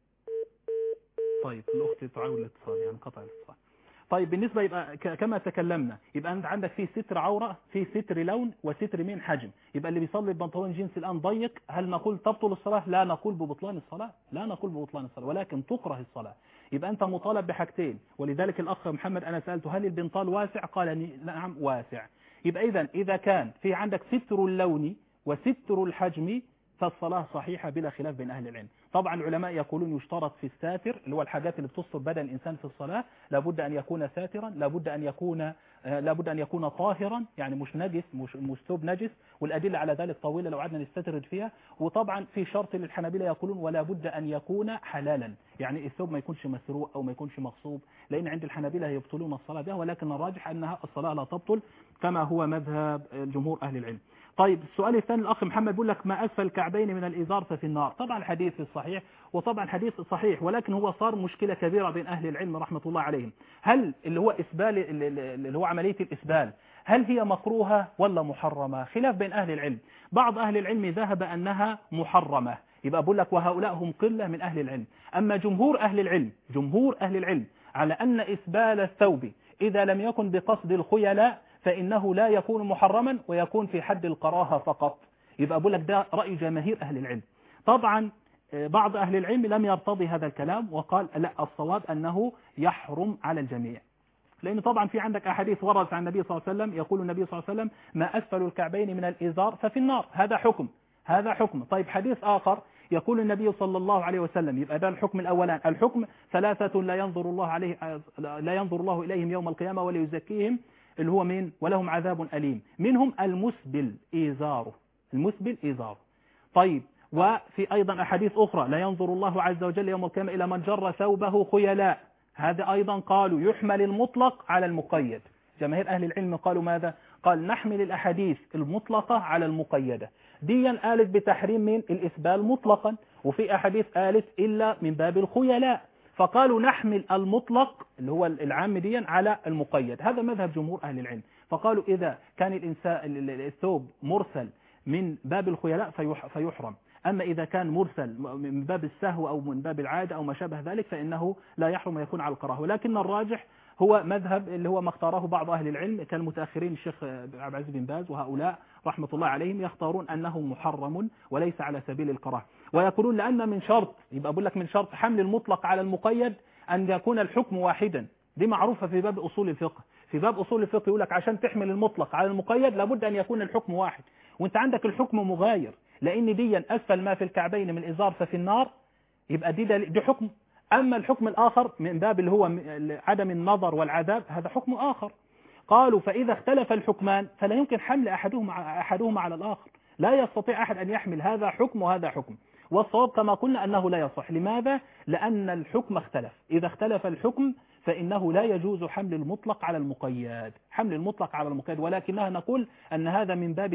طيب الأخت تعاود الاتصال، يعني قطع الاتصال. طيب بالنسبة يبقى كما تكلمنا، يبقى أنت عندك فيه ستر عورة، فيه ستر لون، وستر من حجم. يبقى اللي بيصلي ببنطلون جينز الآن ضيق، هل نقول تبطل الصلاة؟ لا نقول ببطلان الصلاة، لا نقول ببطلان الصلاة، ولكن تكره الصلاة. يبقى أنت مطالب بحاجتين، ولذلك الأخ محمد أنا سألته هل البنطال واسع؟ قال نعم واسع. يبقى إذا كان في عندك ستر اللون وستر الحجم فالصلاة صحيحة بلا خلاف بين أهل العلم. طبعا العلماء يقولون يشترط في الساتر اللي هو الحاجات اللي بتستر بدن الإنسان في الصلاة، لابد أن يكون ساترا، لابد أن يكون طاهرا، يعني مش نجس، مش ثوب نجس، والأدلة على ذلك طويلة لو عدنا نستطرد فيها. وطبعا في شرط للحنابلة يقولون ولا بد أن يكون حلالا، يعني الثوب ما يكونش مسروق أو ما يكونش مغصوب، لأن عند الحنابلة يبطلون الصلاة بها، ولكن الراجح أنها الصلاة لا تبطل كما هو مذهب جمهور أهل العلم. طيب السؤال الثاني الأخ محمد بيقول لك ما أسفل الكعبين من الإزار ففي النار. طبعا الحديث في الصحيح، وطبعا الحديث صحيح، ولكن هو صار مشكلة كبيرة بين أهل العلم رحمة الله عليهم. هل اللي هو إسبال اللي هو عملية الإسبال هل هي مكروهة ولا محرمة؟ خلاف بين أهل العلم. بعض أهل العلم ذهب أنها محرمة، يبقى بقول لك وهؤلاء هم قلة من أهل العلم. أما جمهور أهل العلم على أن إسبال الثوب إذا لم يكن بقصد الخيلاء فإنه لا يكون محرما ويكون في حد الكراهة فقط. يبقى بقول لك ده رأي جماهير أهل العلم. طبعا بعض أهل العلم لم يرتضي هذا الكلام وقال لا، الصواب أنه يحرم على الجميع، لأن طبعا في عندك أحاديث وردت عن النبي صلى الله عليه وسلم، يقول النبي صلى الله عليه وسلم ما أسفل الكعبين من الإزار ففي النار. هذا حكم. طيب حديث آخر يقول النبي صلى الله عليه وسلم، يبقى ده الحكم الأولان. الحكم 3 لا ينظر الله إليهم يوم القيامة ولا يزكيهم، اللي هو مين؟ ولهم عذاب أليم. منهم المسبل إزاره. طيب وفي أيضا أحاديث أخرى لا ينظر الله عز وجل يوم القيامة إلى من جر ثوبه خيلاء. هذا أيضا قالوا يحمل المطلق على المقيد. جماهير أهل العلم قالوا ماذا؟ قال نحمل الأحاديث المطلقة على المقيدة. ديا قالت بتحريم من الإسبال مطلقا، وفي أحاديث قالت إلا من باب الخيلاء، فقالوا نحمل المطلق اللي هو العام ديا على المقيد. هذا مذهب جمهور أهل العلم. فقالوا إذا كان الثوب مرسل من باب الخيلاء فيحرم، أما إذا كان مرسل من باب السهو أو من باب العادة أو ما شابه ذلك فإنه لا يحرم ويكون على الكراهة. ولكن الراجح هو مذهب اللي هو ما اختاره بعض أهل العلم كالمتأخرين الشيخ عبد العزيز بن باز وهؤلاء رحمة الله عليهم، يختارون أنه محرم وليس على سبيل الكراهة، ويقولون لأن من شرط، يبقى أقول لك من شرط حمل المطلق على المقيد أن يكون الحكم واحدا. دي معروفة في باب أصول الفقه. في باب أصول الفقه يقول لك عشان تحمل المطلق على المقيد لابد أن يكون الحكم واحد، وانت عندك الحكم مغاير، لأن دي أسفل ما في الكعبين من الإزار ففي النار، يبقى دي حكم. أما الحكم الآخر من باب اللي هو عدم النظر والعذاب هذا حكم آخر. قالوا فإذا اختلف الحكمان فلا يمكن حمل أحدهما على الآخر، لا يستطيع أحد أن يحمل هذا حكم وهذا حكم. والصواب كما قلنا أنه لا يصح. لماذا؟ لأن الحكم اختلف. إذا اختلف الحكم فإنه لا يجوز حمل المطلق على المقيد، ولكنها نقول أن هذا من باب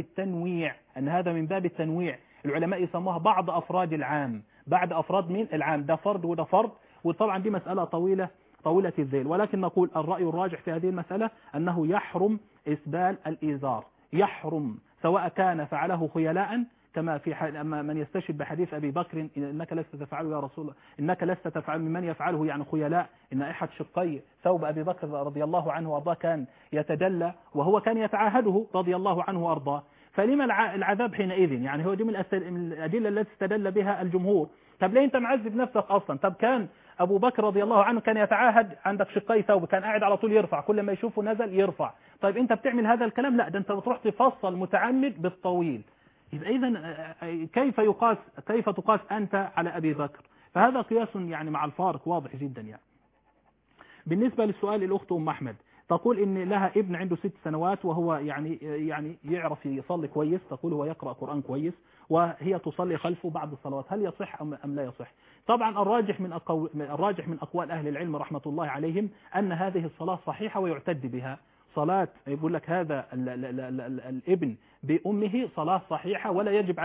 التنويع. العلماء يسموها بعض أفراد العام، بعد أفراد من العام، ده فرد وده فرد، وطبعا دي مسألة طويلة الذيل. ولكن نقول الرأي الراجح في هذه المسألة أنه يحرم إسبال الإزار، يحرم سواء كان فعله خيلاء كما في من يستشهد بحديث أبي بكر إنك لست تفعله يا رسول الله، إنك لست تفعل ممن يفعله يعني خيلاء، إن أحد شقي ثوب أبي بكر رضي الله عنه وأرضاه كان يتدلى وهو كان يتعاهده رضي الله عنه وأرضاه، فلما العذاب حينئذ؟ يعني هو دي من الأدلة التي استدل بها الجمهور. طب ليه أنت معذب نفسك أصلا؟ طب كان أبو بكر رضي الله عنه كان يتعاهد عندك شقي ثوب، كان قاعد على طول يرفع، كل ما يشوفه نزل يرفع. طيب أنت بتعمل هذا الكلام؟ لا، ده أنت بتروح تفصل متعمد بالطويل. يبقى إذن كيف تقاس أنت على أبي بكر؟ فهذا قياس يعني مع الفارق واضح جدا يعني. بالنسبة للسؤال الأخت أم أحمد تقول إن لها ابن عنده 6 سنوات وهو يعني يعرف يصلي كويس، تقول هو يقرأ قرآن كويس وهي تصلي خلفه بعد الصلوات، هل يصح أم لا يصح؟ طبعا الراجح من أقوال أهل العلم رحمة الله عليهم أن هذه الصلاة صحيحة ويعتد بها. صلاة يقول لك هذا الابن بأمه صلاة صحيحة ولا يجب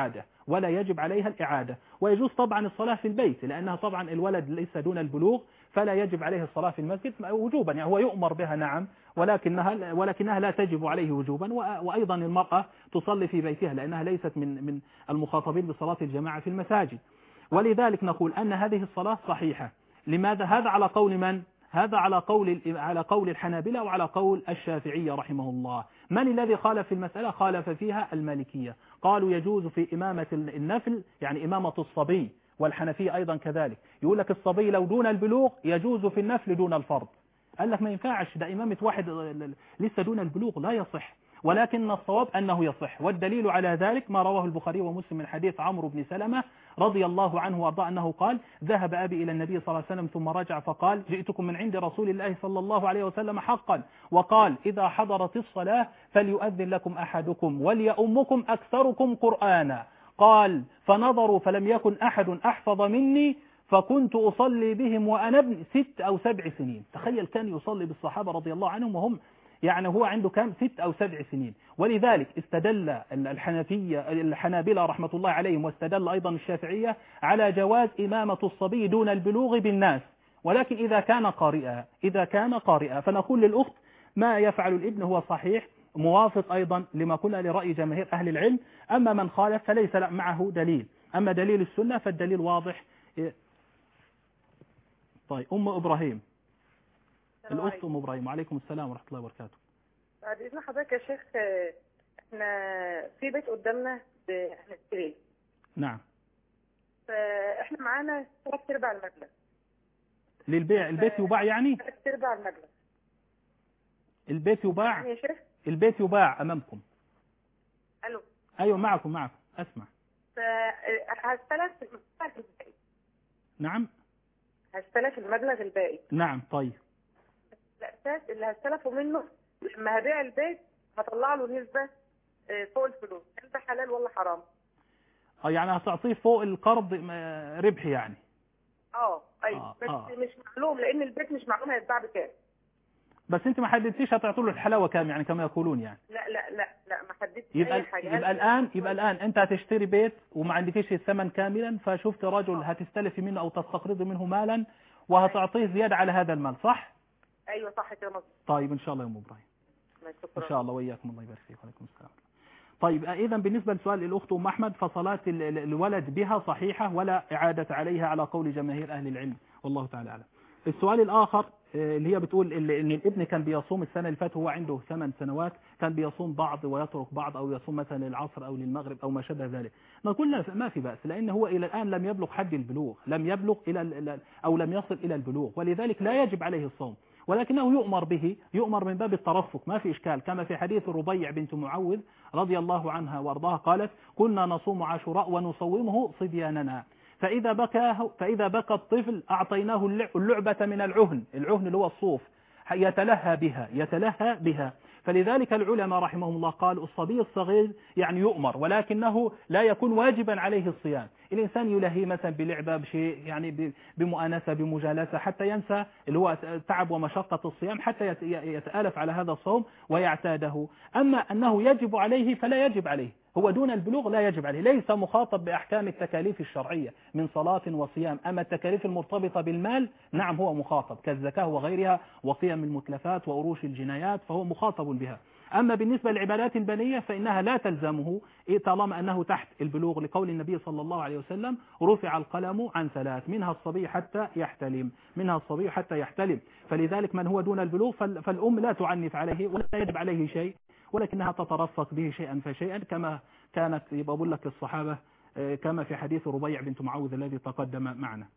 عليها الإعادة، ويجوز طبعا الصلاة في البيت لأنها طبعا الولد ليس دون البلوغ فلا يجب عليه الصلاة في المسجد وجوبا، يعني هو يؤمر بها نعم، ولكنها لا تجب عليه وجوبا. وأيضا المرأة تصلي في بيتها لأنها ليست من المخاطبين بصلاة الجماعة في المساجد. ولذلك نقول أن هذه الصلاة صحيحة. لماذا؟ هذا على قول من؟ هذا على قول الحنابلة وعلى قول الشافعية رحمه الله. من الذي خالف في المسألة؟ خالف فيها المالكية، قالوا يجوز في إمامة النفل يعني إمامة الصبي، والحنفية أيضا كذلك، يقول لك الصبي لو دون البلوغ يجوز في النفل دون الفرض. قال لك ما ينفعش، ده إمامة واحد لسه دون البلوغ لا يصح، ولكن الصواب أنه يصح. والدليل على ذلك ما رواه البخاري ومسلم من حديث عمرو بن سلمة رضي الله عنه وارضاه أنه قال ذهب أبي إلى النبي صلى الله عليه وسلم ثم رجع فقال جئتكم من عند رسول الله صلى الله عليه وسلم حقا، وقال إذا حضرت الصلاة فليؤذن لكم أحدكم وليؤمكم أكثركم قرآنا. قال فنظروا فلم يكن أحد أحفظ مني فكنت أصلي بهم وأنا ابن 6 أو 7 سنين. تخيل كان يصلي بالصحابة رضي الله عنهم وهم يعني هو عنده كام 6 أو 7 سنين. ولذلك استدل الحنابلة رحمة الله عليهم واستدل أيضا الشافعية على جواز إمامة الصبي دون البلوغ بالناس، ولكن إذا كان قارئا فنقول للأخت ما يفعل الابن هو صحيح موافق أيضا لما قلنا لرأي جماهير أهل العلم. أما من خالف فليس معه دليل، أما دليل السنة فالدليل واضح. طيب أم إبراهيم، الأخت أم إبراهيم، وعليكم السلام ورحمة الله وبركاته. بعد إذن حضرتك يا شيخ، احنا في بيت قدامنا هنشتريه. نعم. فاحنا معانا 3/4 المبلغ للبيع. البيت يباع يعني؟ 3/4 المبلغ. البيت يباع يا شيخ؟ البيت يباع أمامكم. ألو. أيوة معكم أسمع. هستلف المبلغ الباقي. نعم. هستلف المبلغ الباقي. نعم. طيب. الأساس اللي هستلفه منه لما هبيع البيت هطلع له نسبة فوق الفلوس، هل ده حلال ولا حرام؟ يعني هتعطيه فوق القرض ربح يعني؟ ايوه. بس مش معلوم لان البيت مش معلوم هيتباع بكام. بس انت ما حددتيش هتعطوا له الحلاوه كام يعني كما يقولون يعني؟ لا ما حددتش اي حاجه. يبقى الان انت هتشتري بيت وما عندكيش الثمن كاملا، فشفت رجل هتستلفي منه او تستقرضي منه مالا وهتعطيه زياده على هذا المال، صح؟ ايوه صح كده مظبوط. طيب ان شاء الله يا ام ابراهيم. ان شاء الله وإياكم، الله يبارك فيك. وعليكم السلام. طيب إذا بالنسبة لسؤال الأخت أم أحمد فصلاة الولد بها صحيحة ولا إعادة عليها على قول جماهير أهل العلم، والله تعالى أعلم. السؤال الآخر اللي هي بتقول إن الابن كان بيصوم السنة اللي فاتت، هو عنده 8 سنوات، كان بيصوم بعض ويترك بعض أو يصوم مثلا للعصر أو للمغرب أو ما شابه ذلك. نقول ما في بأس، لأن هو إلى الآن لم يبلغ حد البلوغ، لم يبلغ أو لم يصل إلى البلوغ، ولذلك لا يجب عليه الصوم، ولكنه يؤمر من باب الترفق، ما في إشكال، كما في حديث الربيع بنت معوذ رضي الله عنها وارضاها قالت كنا نصوم عاشوراء ونصومه صبياننا، فإذا بكى الطفل أعطيناه اللعبة من العهن اللي هو الصوف، يتلهى بها. فلذلك العلماء رحمهم الله قالوا الصبي الصغير يعني يؤمر، ولكنه لا يكون واجبا عليه الصيام. الإنسان يلهي مثلا بلعبة بشيء يعني بمؤانسة بمجالسة حتى ينسى اللي هو تعب ومشقة الصيام، حتى يتآلف على هذا الصوم ويعتاده. أما أنه يجب عليه فلا يجب عليه، هو دون البلوغ لا يجب عليه، ليس مخاطب بأحكام التكاليف الشرعية من صلاة وصيام. أما التكاليف المرتبطة بالمال نعم هو مخاطب كالزكاة وغيرها وقيم المتلفات وأروش الجنايات، فهو مخاطب بها. أما بالنسبة للعبادات البنية فإنها لا تلزمه طالما أنه تحت البلوغ، لقول النبي صلى الله عليه وسلم رفع القلم عن 3 منها الصبي حتى يحتلم. فلذلك من هو دون البلوغ فالأم لا تعنف عليه ولا يجب عليه شيء، ولكنها تترفق به شيئا فشيئا كما كانت يبقى بقول لك الصحابة كما في حديث ربيع بنت معوذ الذي تقدم معنا.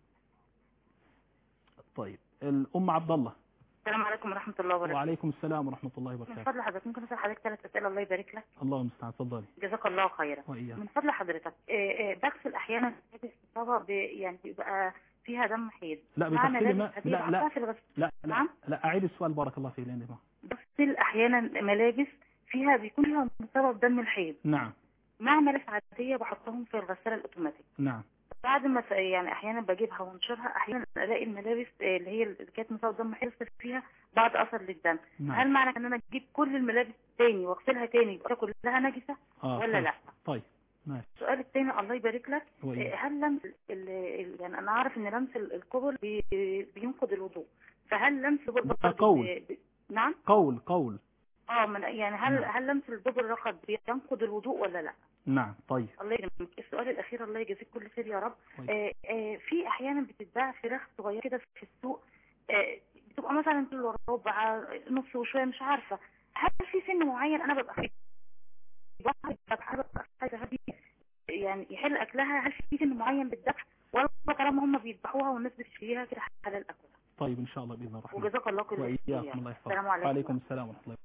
طيب الأم عبد الله. السلام عليكم ورحمة الله وبركاته. وعليكم السلام ورحمة الله من وبركاته. فضل حضرتك ممكن أسأل حضرتك 3 أسئلة الله يبارك لك؟ الله المستعان، اتفضلي. جزاك الله خيرا. وإياك. من فضل حضرتك بغسل أحيانا إصابة يعني بيبقى فيها دم حيض. لا بتغسلي ما لا في الغسل. لا لا, لا أعيد السؤال بارك الله فيك. لأن بغسل أحيانا ملابس بيكون فيها بسبب دم الحيض. نعم. مع ملابس عادية بحطهم في الغسالة الأوتوماتيك. نعم. بعد ما يعني احيانا بجيبها وانشرها، احيانا الاقي الملابس اللي هي اللي كانت مصاب دم حيض فيها بعض اثر للدم. نعم. هل معنى ان انا اجيب كل الملابس تاني واغسلها تاني يبقى كلها نجسه ولا طيب. لا؟ طيب ماشي. السؤال الثاني الله يبارك لك، هل لمس يعني انا اعرف ان لمس القبل بينقض الوضوء، فهل لمس القبل قول نعم قول يعني هل لمس الدبر الرقب بينقض الوضوء ولا لا؟ نعم. طيب الله يكرمك. السؤال الاخير الله يجزيك كل خير يا رب. في احيانا بتتباع فراخ صغيره كده في السوق، بتبقى مثلا كيلو ربع نص وشويه مش عارفه، هل في سن معين انا ببقى عايزه يعني يحل اكلها، هل في سن معين بالذبح ولا طالما هم بيذبحوها والناس بتشتريها كده حلال اكلها؟ طيب ان شاء الله باذن الرحمن. وجزاك الله كل خير. الله يحفظك. السلام عليكم. وعليكم السلام ورحمه الله.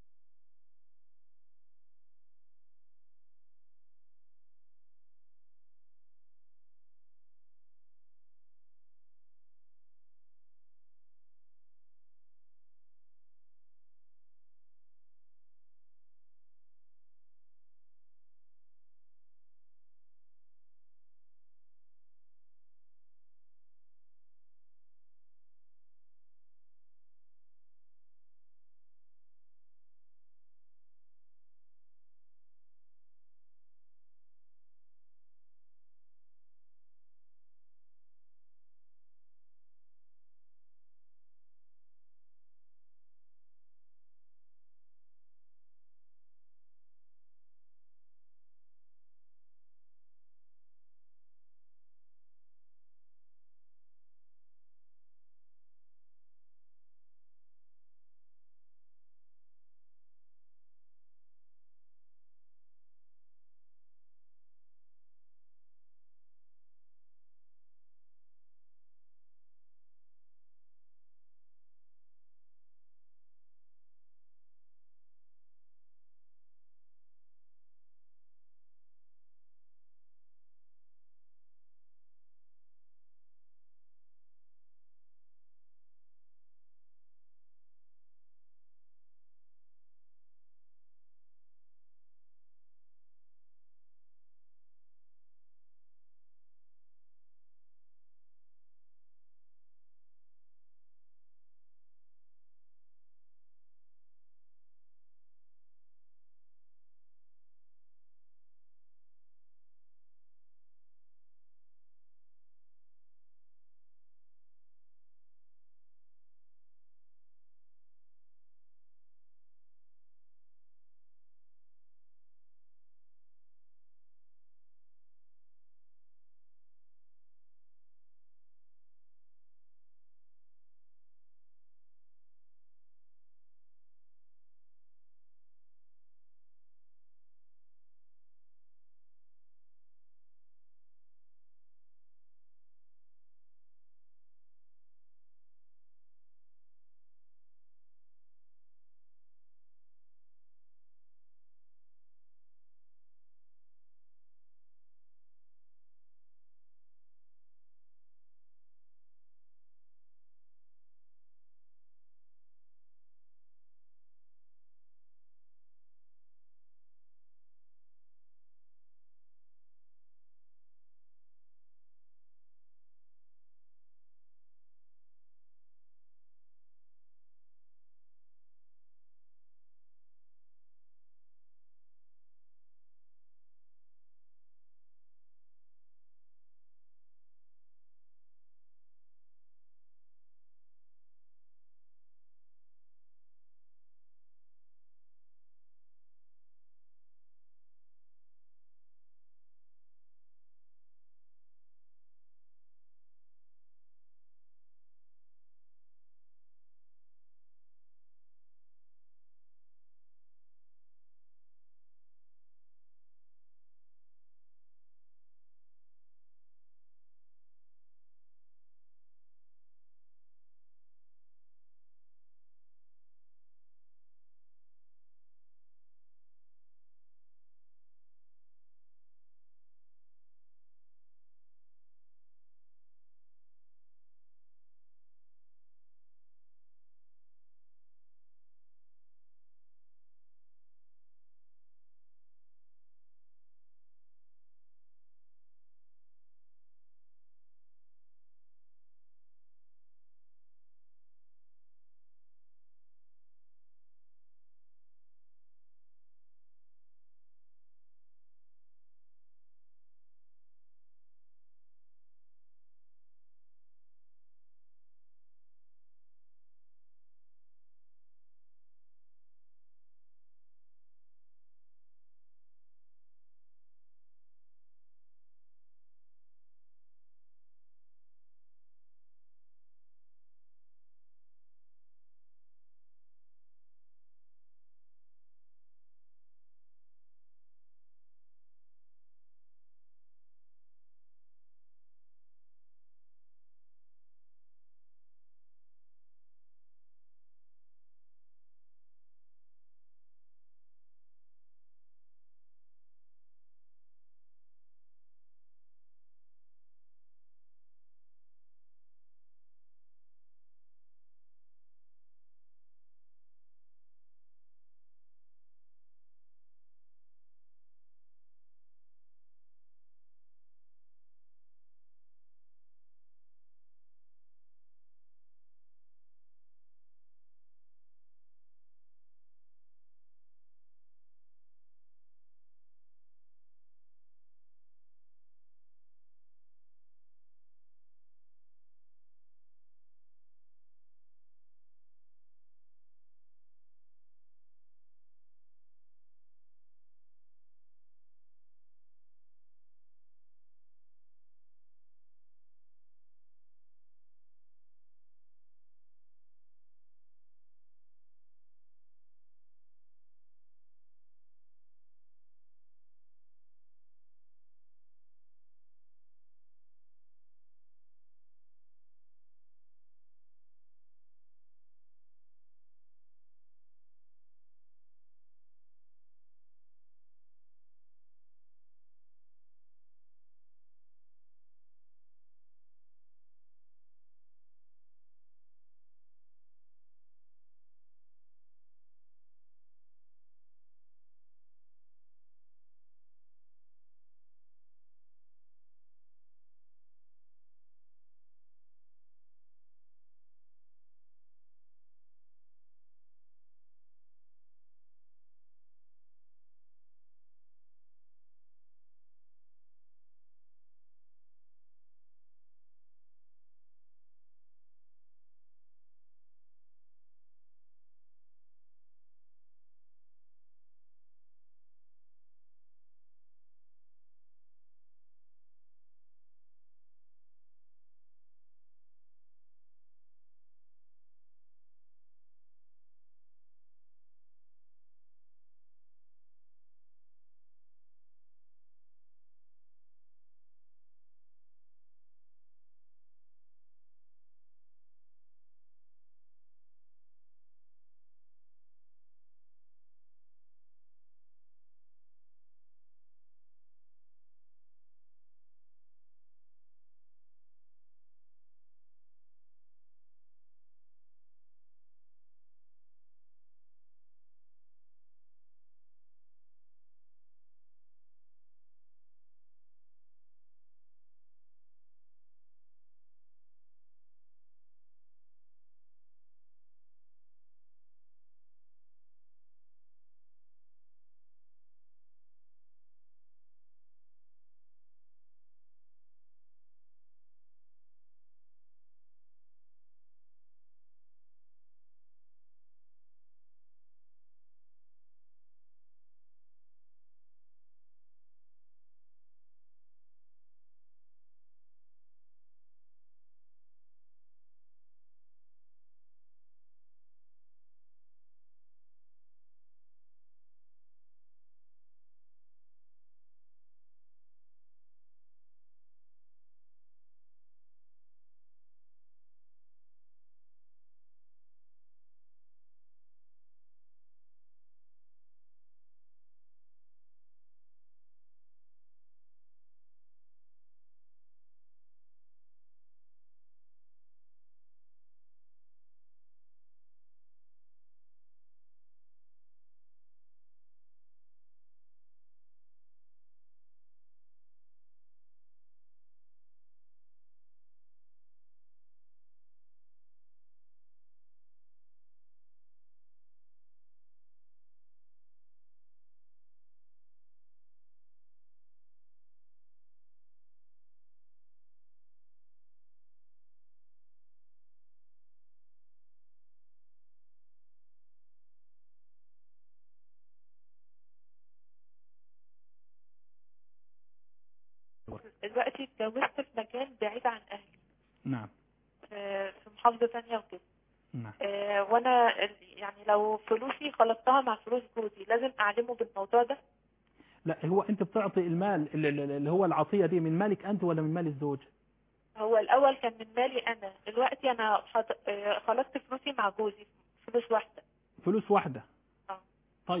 اتجوزت في مكان بعيد عن اهلي. نعم. في محافظة ثانية وكده. نعم. وانا يعني لو فلوسي خلطتها مع فلوس جوزي لازم اعلمه بالموضوع ده؟ لا، هو انت بتعطي المال اللي هو العطية دي من مالك انت ولا من مال الزوج؟ هو الاول كان من مالي انا، دلوقتي انا خلطت فلوسي مع جوزي فلوس واحدة. فلوس واحدة. طيب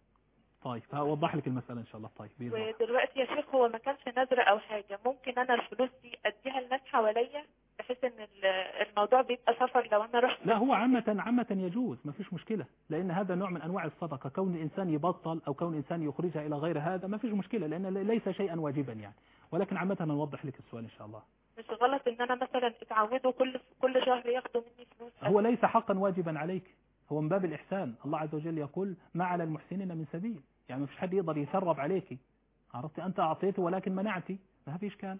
هوضح لك المسألة ان شاء الله. طيب ودلوقتي يا شيخ هو ما كانش نذر او حاجة، ممكن انا الفلوس دي اديها لناس حواليا بحيث ان الموضوع بيبقى سفر لو انا رحت؟ لا، هو عامة يجوز، ما فيش مشكلة، لان هذا نوع من انواع الصدقة. كون الانسان يبطل او كون الانسان يخرجها الى غير هذا ما فيش مشكلة، لان ليس شيئا واجبا يعني. ولكن عامة نوضح لك السؤال ان شاء الله. مش غلط ان انا مثلا اتعودوا كل شهر ياخدوا مني فلوس؟ هو ليس حقا واجبا عليك، هو من باب الإحسان. الله عز وجل يقول ما على المحسنين من سبيل، يعني ما فيش حد يقدر يسرب عليك. عرفت؟ أنت أعطيته ولكن منعتي، ما في إشكال.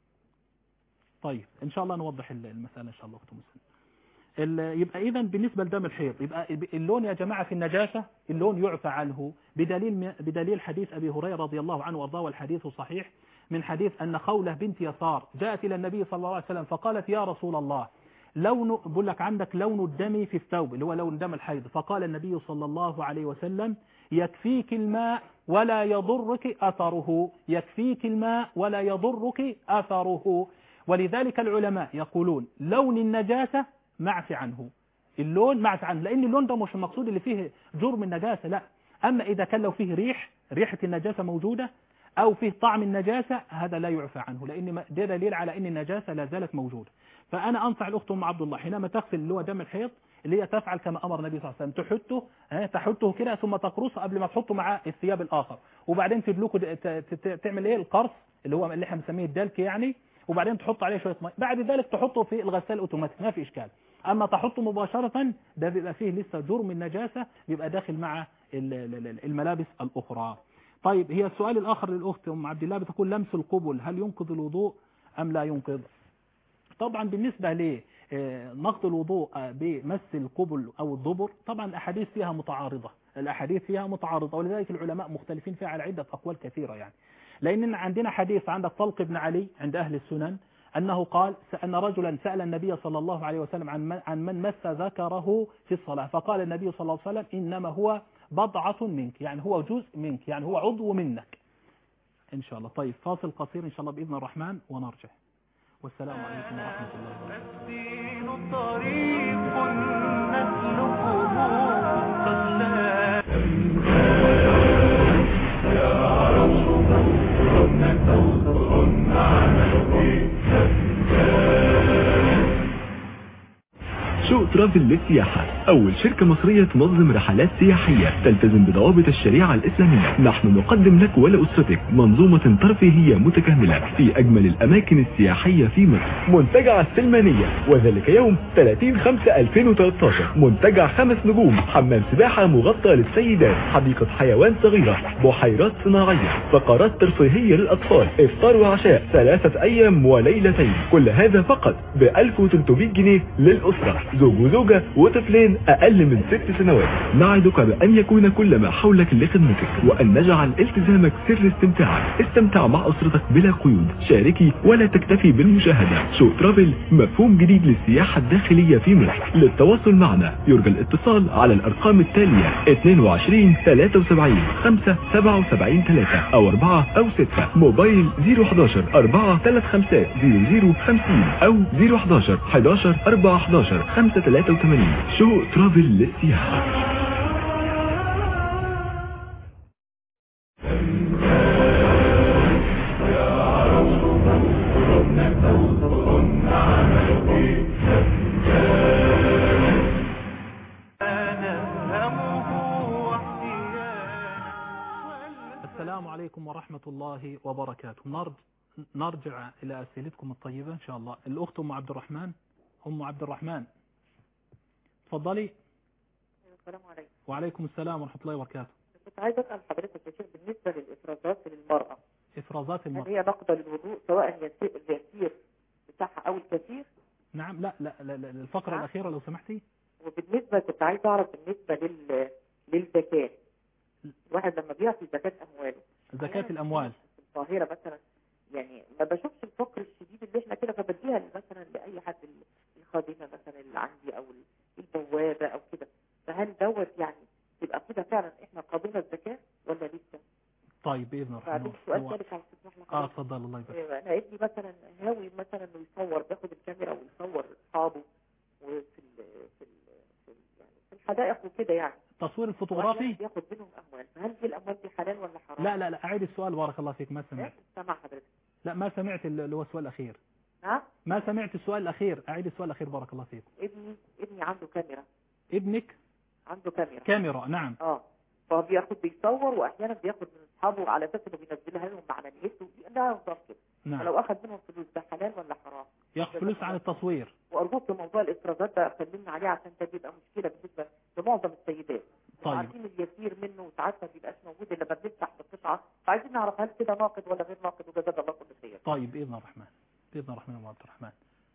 طيب إن شاء الله نوضح المسألة إن شاء الله أختم السنة. يبقى إذن بالنسبة لدم الحيض، يبقى اللون يا جماعة في النجاسة اللون يعفى عنه بدليل حديث أبي هريرة رضي الله عنه وارضاه، والحديث صحيح من حديث أن خولة بنت يسار جاءت إلى النبي صلى الله عليه وسلم فقالت يا رسول الله بقول لك عندك لون الدم في الثوب اللي هو لون دم الحيض. فقال النبي صلى الله عليه وسلم يكفيك الماء ولا يضرك أثره، يكفيك الماء ولا يضرك أثره. ولذلك العلماء يقولون لون النجاسة معفي عنه، اللون معفي عنه، لأن اللون ده مش المقصود اللي فيه جرم النجاسة، لا. أما إذا كان لو فيه ريحة النجاسة موجودة أو فيه طعم النجاسة هذا لا يعفى عنه، لأن ده دليل على أن النجاسة لا زالت موجودة. فأنا أنصح الأخت أم عبد الله حينما تغسل اللي هو دم الحيض اللي هي تفعل كما أمر النبي صلى الله عليه وسلم، تحته كده ثم تقرصه قبل ما تحطه مع الثياب الآخر، وبعدين تدلكه تعمل إيه القرص اللي احنا بنسميه الدلك يعني، وبعدين تحط عليه شوية ماء، بعد ذلك تحطه في الغسال أوتوماتيك ما في إشكال. أما تحطه مباشرة ده بيبقى فيه لسه جرم النجاسة بيبقى داخل مع الملابس الأخرى. طيب هي السؤال الآخر للأخت أم عبد الله بتقول لمس القبل هل ينقض الوضوء أم لا ينقض؟ طبعا بالنسبة لنقض الوضوء بمس القبل أو الدبر طبعا الأحاديث فيها متعارضة، ولذلك العلماء مختلفين فيها على عدة أقوال كثيرة يعني. لأن عندنا حديث عند طلق بن علي عند أهل السنن أنه قال أن رجلا سأل النبي صلى الله عليه وسلم عن من مس ذكره في الصلاة، فقال النبي صلى الله عليه وسلم إنما هو بضعة منك، يعني هو جزء منك، يعني هو عضو منك إن شاء الله. طيب فاصل قصير إن شاء الله بإذن الرحمن ونرجع، والسلام عليكم ورحمة الله وبركاته. الدين طريق نسلكه قد لا يا رب ربنا عمل فيه. شوق ترافل للسياحة، أول شركة مصرية تنظم رحلات سياحية تلتزم بضوابط الشريعة الإسلامية. نحن نقدم لك ولأسرتك منظومة ترفيهية متكاملة في أجمل الأماكن السياحية في مصر. منتجع السلمانية وذلك يوم 30/5/2013. منتجع 5 نجوم، حمام سباحة مغطى للسيدات، حديقة حيوان صغيرة، بحيرات صناعية، فقرات ترفيهية للأطفال، إفطار وعشاء 3 أيام وليلتين. كل هذا فقط ب1300 جنيه للأسرة، زوج وزوجة وطفلين أقل من 6 سنوات. نعدك بأن يكون كل ما حولك لخدمتك، وأن نجعل التزامك سر استمتاعك. استمتع مع أسرتك بلا قيود، شاركي ولا تكتفي بالمشاهدة. شوق ترافل مفهوم جديد للسياحة الداخلية في مصر. للتواصل معنا يرجى الاتصال على الأرقام التالية 22 73 5 77 3 أو 4 أو 6. موبايل 011 4 35 00 50 أو 011 11 4 11 583. شوق ترافل للسياحة. السلام عليكم ورحمة الله وبركاته. نرجع إلى أسئلتكم الطيبة إن شاء الله. الأخت أم عبد الرحمن تفضلي. السلام عليكم. وعليكم السلام ورحمة الله وبركاته. كنت عايزة أسأل حضرتك يا شيخ بالنسبة للإفرازات للمرأة. إفرازات المرأة هل هي ناقضة للوضوء سواء اليسير بتاعها أو الكثير؟ نعم. لا الفقرة الأخيرة لو سمحتي. وبالنسبة كنت عايزة أعرف بالنسبة للزكاة. الواحد لما بيعطي زكاة أمواله. زكاة الأموال. في القاهرة مثلا يعني ما بشوفش الفقر فهل دوت يعني يبقى كده فعلا احنا قضينا الزكاه ولا لسه؟ طيب باذن الله. بعدين سؤال ثالث على تسمح لي. اتفضل. الله يبارك. انا ابني مثلا هاوي مثلا انه يصور، بياخد الكاميرا ويصور اصحابه وفي يعني في الحدائق وكده يعني. التصوير الفوتوغرافي بياخد منهم اموال، فهل دي الاموال دي حلال ولا حرام؟ لا اعيد السؤال بارك الله فيك. ما سمعت. سمع حضرتك. لا ما سمعت اللي هو السؤال الاخير. نعم. ما سمعت السؤال الاخير. اعيد السؤال الاخير بارك الله فيك. ابني عنده كاميرا. ابنك عنده كاميرا نعم. فهو بيصور واحيانا بياخد من اصحابه على اساس انه بينزلها لهم على نيته لا يفضل كده. نعم. فلو اخذ منهم فلوس ده حلال ولا حرام؟ ياخذ فلوس عن التصوير. وارجوك في موضوع الافرازات ده كلمنا عليه عشان ده بيبقى مشكله بالنسبه لمعظم السيدات. طيب. عارفين اليسير منه وساعات ما بيبقاش موجود الا لما بنفتح في القطعه، فعايزين نعرف هل كده ناقد ولا غير ناقد، وجزاك الله كل خير. طيب باذن الرحمن. باذن الرحمن وعبد الرحمن.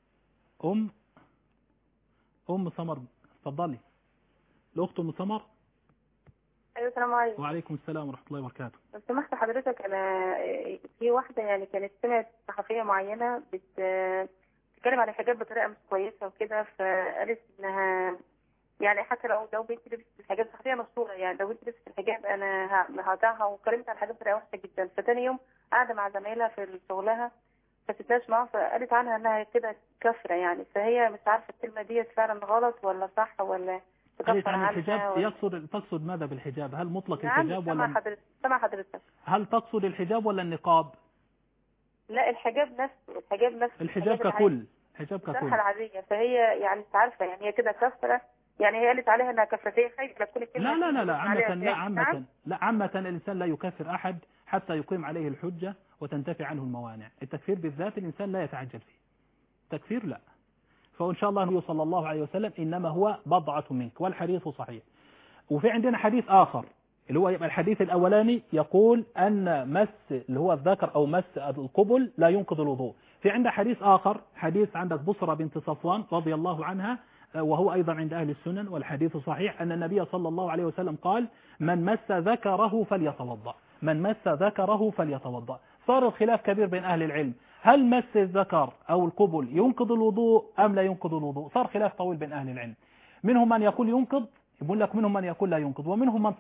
ام سمر اتفضلي. الاخت ام سمر. ايوه السلام عليكم. وعليكم السلام ورحمه الله وبركاته. لو سمحت حضرتك، انا في واحده يعني كانت سمعت صحفيه معينه بتتكلم عن الحجاب بطريقه مش كويسه وكده، فقالت انها يعني حتى لو بنتي لبست الحجاب، صحفيه مشهوره يعني، لو بنتي لبست الحجاب انا هقطعها، وكلمت عن الحجاب بطريقه وحشه جدا. فتاني يوم قاعده مع زمايلها في شغلها فتتناقش معاها، فقالت عنها انها كده كافره يعني، فهي مش عارفه الكلمه دي فعلا غلط ولا صح ولا قالت عن الحجاب. تقصد ماذا بالحجاب؟ هل مطلق الحجاب ولا سمع حضرتك هل تقصد الحجاب ولا النقاب؟ لا الحجاب نفسه. الحجاب ككل. الحجاب ككل العاديه. فهي يعني مش عارفه يعني هي كده كافره يعني، هي قالت عليها انها كافره، هي خايفه تكون الكلمه لا عامة الانسان لا يكفر احد حتى يقيم عليه الحجة وتنتفي عنه الموانع. التكفير بالذات الانسان لا يتعجل فيه. تكفير لا. فإن شاء الله النبي صلى الله عليه وسلم إنما هو بضعة منك، والحديث صحيح. وفي عندنا حديث آخر اللي هو يبقى الحديث الأولاني يقول أن مس اللي هو الذكر أو مس القبل لا ينقض الوضوء. في عندنا حديث آخر، حديث عندك بصرة بنت صفوان رضي الله عنها، وهو أيضا عند أهل السنن والحديث صحيح، أن النبي صلى الله عليه وسلم قال من مس ذكره فليتوضأ. من مس ذكره فليتوضأ. صار الخلاف كبير بين أهل العلم، هل مس الذكر أو القبل ينقض الوضوء أم لا ينقض الوضوء؟ صار خلاف طويل بين أهل العلم. منهم من يقول ينقض، يقول لك منهم من يقول لا ينقض،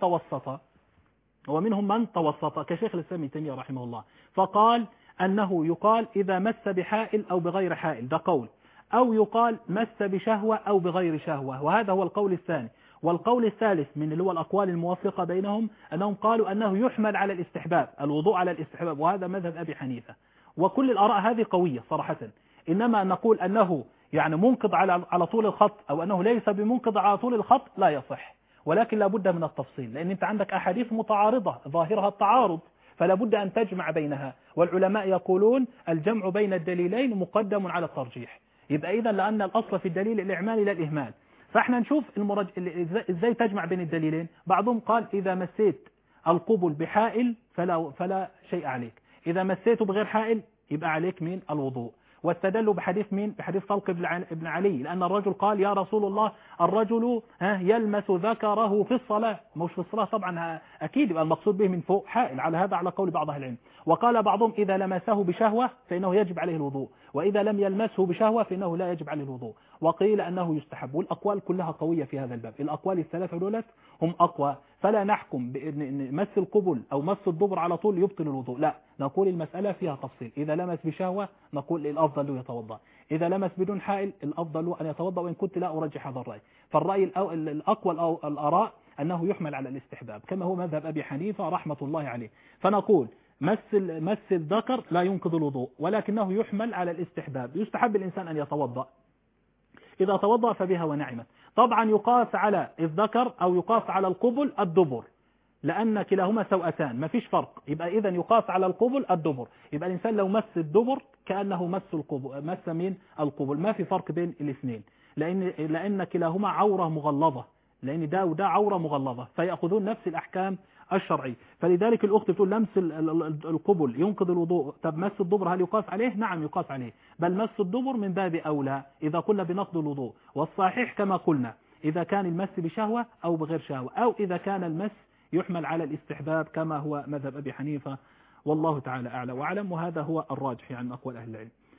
ومنهم من توسط كشيخ الإسلام ابن تيمية رحمه الله، فقال أنه يقال إذا مس بحائل أو بغير حائل، ده قول، أو يقال مس بشهوة أو بغير شهوة، وهذا هو القول الثاني. والقول الثالث من اللي هو الأقوال الموافقة بينهم أنهم قالوا أنه يحمل على الاستحباب، الوضوء على الاستحباب، وهذا مذهب أبي حنيفة. وكل الآراء هذه قوية صراحة. إنما نقول أنه يعني منقض على طول الخط أو أنه ليس بمنقض على طول الخط لا يصح، ولكن لابد من التفصيل، لأن أنت عندك أحاديث متعارضة ظاهرها التعارض، فلا بد أن تجمع بينها، والعلماء يقولون الجمع بين الدليلين مقدم على الترجيح. يبقى إذا لأن الأصل في الدليل الإعمال لا الإهمال، فإحنا نشوف إزاي تجمع بين الدليلين. بعضهم قال إذا مسيت القبل بحائل فلا شيء عليك، إذا مسيته بغير حائل يبقى عليك من الوضوء. واستدلوا بحديث مين؟ بحديث طلق بن علي، لأن الرجل قال يا رسول الله الرجل يلمس ذكره في الصلاة، مش في الصلاة طبعا أكيد يبقى المقصود به من فوق حائل، على هذا على قول بعض أهل العلم. وقال بعضهم إذا لمسه بشهوة فإنه يجب عليه الوضوء، وإذا لم يلمسه بشهوة فإنه لا يجب عليه الوضوء، وقيل أنه يستحب. والأقوال كلها قوية في هذا الباب، الأقوال الثلاثة دولت هم أقوى، فلا نحكم بأن مس القبل أو مس الدبر على طول يبطل الوضوء، لا، نقول المسألة فيها تفصيل. إذا لمس بشهوة نقول الأفضل له يتوضأ، إذا لمس بدون حائل الأفضل له أن يتوضأ، وإن كنت لا أرجح هذا الرأي. فالرأي الأقوى أو الآراء أنه يحمل على الاستحباب كما هو مذهب أبي حنيفة رحمة الله عليه. فنقول مس الذكر لا ينقض الوضوء، ولكنه يحمل على الاستحباب، يستحب الإنسان أن يتوضأ، إذا توضأ فبها ونعمت. طبعا يقاس على الذكر أو يقاس على القبل الدبر، لأن كلاهما سوأتان ما فيش فرق، يبقى إذن يقاس على القبل الدبر، يبقى الإنسان لو مس الدبر كأنه مس القبل، مس من القبل، ما في فرق بين الاثنين، لأن كلاهما عورة مغلظة، لأن ده وده عورة مغلظة، فيأخذون نفس الأحكام الشرعي. فلذلك الأخت بتقول لمس القبل ينقض الوضوء، طب مس الدبر هل يقاس عليه؟ نعم يقاس عليه، بل مس الدبر من باب أولى إذا قلنا بنقض الوضوء. والصحيح كما قلنا إذا كان المس بشهوة أو بغير شهوة، أو إذا كان المس يحمل على الاستحباب كما هو مذهب أبي حنيفة، والله تعالى أعلى وأعلم، وهذا هو الراجح يعني أقوال أهل العلم.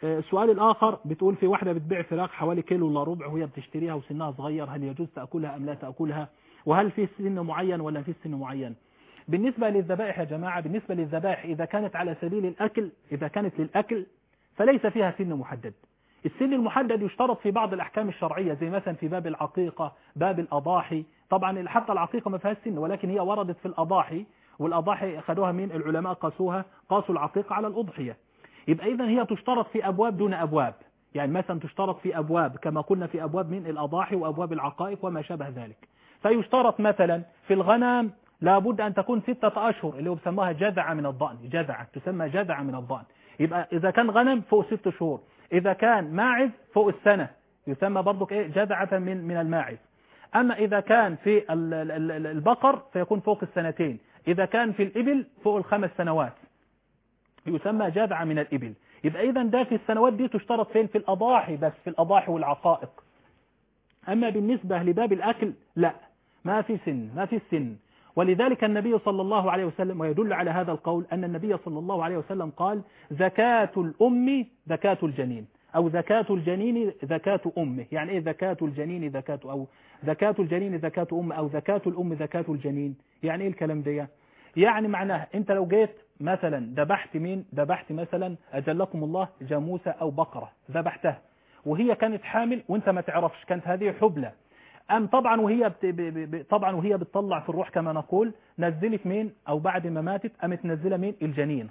السؤال الآخر بتقول في واحدة بتبيع فراخ حوالي كيلو الا ربع وهي بتشتريها وسنها صغير، هل يجوز تأكلها أم لا تأكلها؟ وهل في سن معين ولا في سن معين؟ بالنسبة للذبائح يا جماعة، بالنسبة للذبائح إذا كانت على سبيل الأكل، إذا كانت للأكل فليس فيها سن محدد. السن المحدد يشترط في بعض الأحكام الشرعية زي مثلا في باب العقيقة، باب الأضاحي. طبعا حتى العقيقة ما فيها سن، ولكن هي وردت في الأضاحي، والأضاحي أخذوها من العلماء قاسوا العقيقة على الأضحية. يبقى إذن هي تشترط في أبواب دون أبواب، يعني مثلا تشترط في أبواب كما قلنا في أبواب من الأضاحي وأبواب العقائق وما شابه ذلك. فيشترط مثلا في الغنم لابد أن تكون 6 أشهر اللي هو بسموها جذعة من الضأن، جذعة تسمى جذعة من الضأن. يبقى إذا كان غنم فوق 6 شهور، إذا كان ماعز فوق السنة يسمى برضك جذعة من الماعز. أما إذا كان في البقر فيكون فوق 2 سنين، إذا كان في الإبل فوق 5 سنوات يسمى جذعة من الإبل. يبقى إذا ده في السنوات دي تشترط فين؟ في الأضاحي بس، في الأضاحي والعقائق. أما بالنسبة لباب الأكل لا، ما في سن. ولذلك النبي صلى الله عليه وسلم، ويدل على هذا القول أن النبي صلى الله عليه وسلم قال زكاة الأم زكاة الجنين، أو زكاة الجنين زكاة أمه. يعني إيه زكاة الجنين زكاة، أو زكاة الجنين زكاة أم، أو زكاة الأم زكاة الجنين؟ يعني إيه الكلام ده؟ يعني معناه أنت لو جيت مثلا ذبحت مثلا أجلكم الله جاموسة أو بقرة، ذبحتها وهي كانت حامل وانت ما تعرفش، كانت هذه حبلة، طبعا وهي بتطلع في الروح كما نقول، نزلت مين؟ أو بعد ما ماتت قامت نزله مين؟ الجنين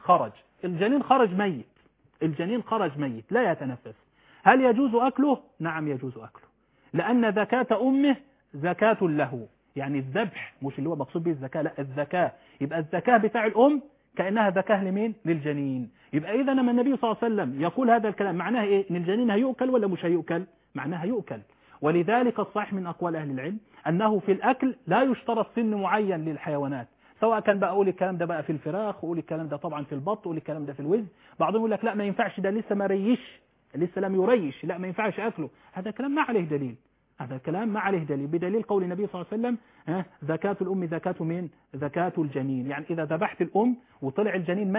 خرج ميت لا يتنفس. هل يجوز أكله؟ نعم يجوز أكله، لأن زكاة أمه زكاة له. يعني الذبح مش اللي هو مقصود به الزكاة، لا الزكاة، يبقى الزكاة بتاع الأم كأنها زكاة لمين؟ للجنين. يبقى إذا لما النبي صلى الله عليه وسلم يقول هذا الكلام معناه إيه؟ إن الجنين هيؤكل ولا مش هيؤكل؟ معناها يؤكل. ولذلك الصحيح من أقوال أهل العلم أنه في الأكل لا يشترط سن معين للحيوانات، سواء كان بقى أقول الكلام ده بقى في الفراخ، وأقول الكلام ده طبعا في البط، وأقول الكلام ده في الوز. بعضهم يقول لك لا ما ينفعش، ده لسه ما ريش، لسه لم يريش، لا ما ينفعش أكله. هذا كلام ما عليه دليل، بدليل قول النبي صلى الله عليه وسلم زكاة الأم زكاة مين؟ زكاة الجنين. يعني إذا ذبحت الأم وطلع الجنين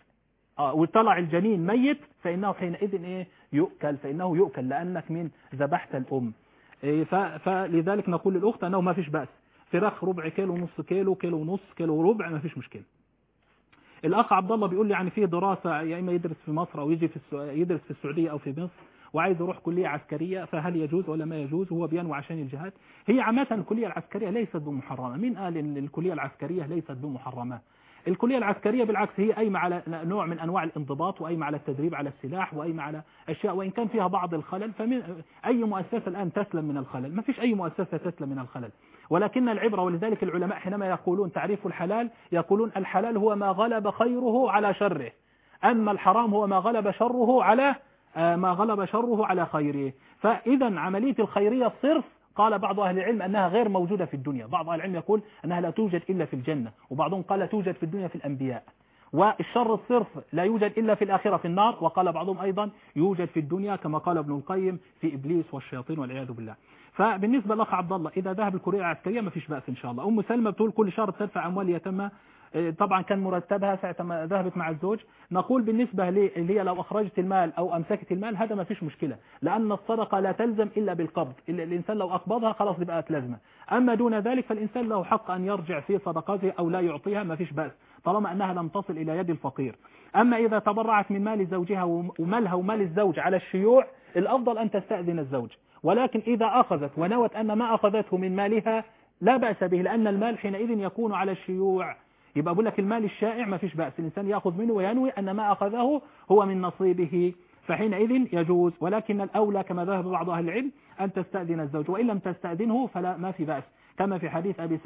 ميت فإنه حينئذ إيه؟ يؤكل، فإنه يؤكل لأنك من ذبحت الأم. فلذلك نقول للأخت أنه ما فيش بأس، فراخ ربع كيلو، نص كيلو، كيلو ونص، كيلو وربع، ما فيش مشكلة. الأخ عبد الله بيقول لي يعني فيه دراسة، يا إما يدرس في مصر أو يدرس في السعودية أو في مصر، وعايز يروح كلية عسكرية، فهل يجوز ولا ما يجوز؟ هو بينوي عشان الجهاد. هي عامة الكلية العسكرية ليست بمحرمة. مين قال إن الكلية العسكرية ليست بمحرمة؟ الكلية العسكرية بالعكس هي قايمة على نوع من أنواع الانضباط، وقايمة على التدريب على السلاح، وقايمة على أشياء وإن كان فيها بعض الخلل. فمن أي مؤسسة الآن تسلم من الخلل؟ ما فيش أي مؤسسة تسلم من الخلل، ولكن العبرة. ولذلك العلماء حينما يقولون تعريف الحلال يقولون الحلال هو ما غلب خيره على شره، أما الحرام هو ما غلب شره على خيره. فإذا عملية الخيرية الصرف قال بعض أهل العلم أنها غير موجودة في الدنيا، بعض أهل العلم يقول أنها لا توجد إلا في الجنة، وبعضهم قال لا توجد في الدنيا في الأنبياء. والشر الصرف لا يوجد إلا في الآخرة في النار، وقال بعضهم أيضا يوجد في الدنيا كما قال ابن القيم في إبليس والشياطين والعياذ بالله. فبالنسبة لأخ عبد الله إذا ذهب الكلية العسكرية ما فيش بأس إن شاء الله. أم سلمى بتقول كل شهر تدفع أموال يتامى، طبعا كان مرتبها ساعة ما ذهبت مع الزوج. نقول بالنسبة اللي هي لو أخرجت المال أو أمسكت المال هذا ما فيش مشكلة، لأن الصدقة لا تلزم إلا بالقبض، الإنسان لو أقبضها خلاص بقت لازمة. أما دون ذلك فالإنسان له حق أن يرجع في صدقاته أو لا يعطيها، ما فيش بأس طالما أنها لم تصل إلى يد الفقير. أما إذا تبرعت من مال زوجها ومالها ومال الزوج على الشيوع الأفضل أن تستأذن الزوج، ولكن إذا أخذت ونوت أن ما أخذته من مالها لا بأس به، لأن المال حينئذ يكون على الشيوع. يبقى أقول لك المال الشائع ما فيش بأس، الإنسان يأخذ منه وينوي أن ما أخذه هو من نصيبه، فحينئذ يجوز. ولكن الأولى كما ذهب بعض أهل العلم أن تستأذن الزوج، وإن لم تستأذنه فلا ما في بأس، كما في حديث أبي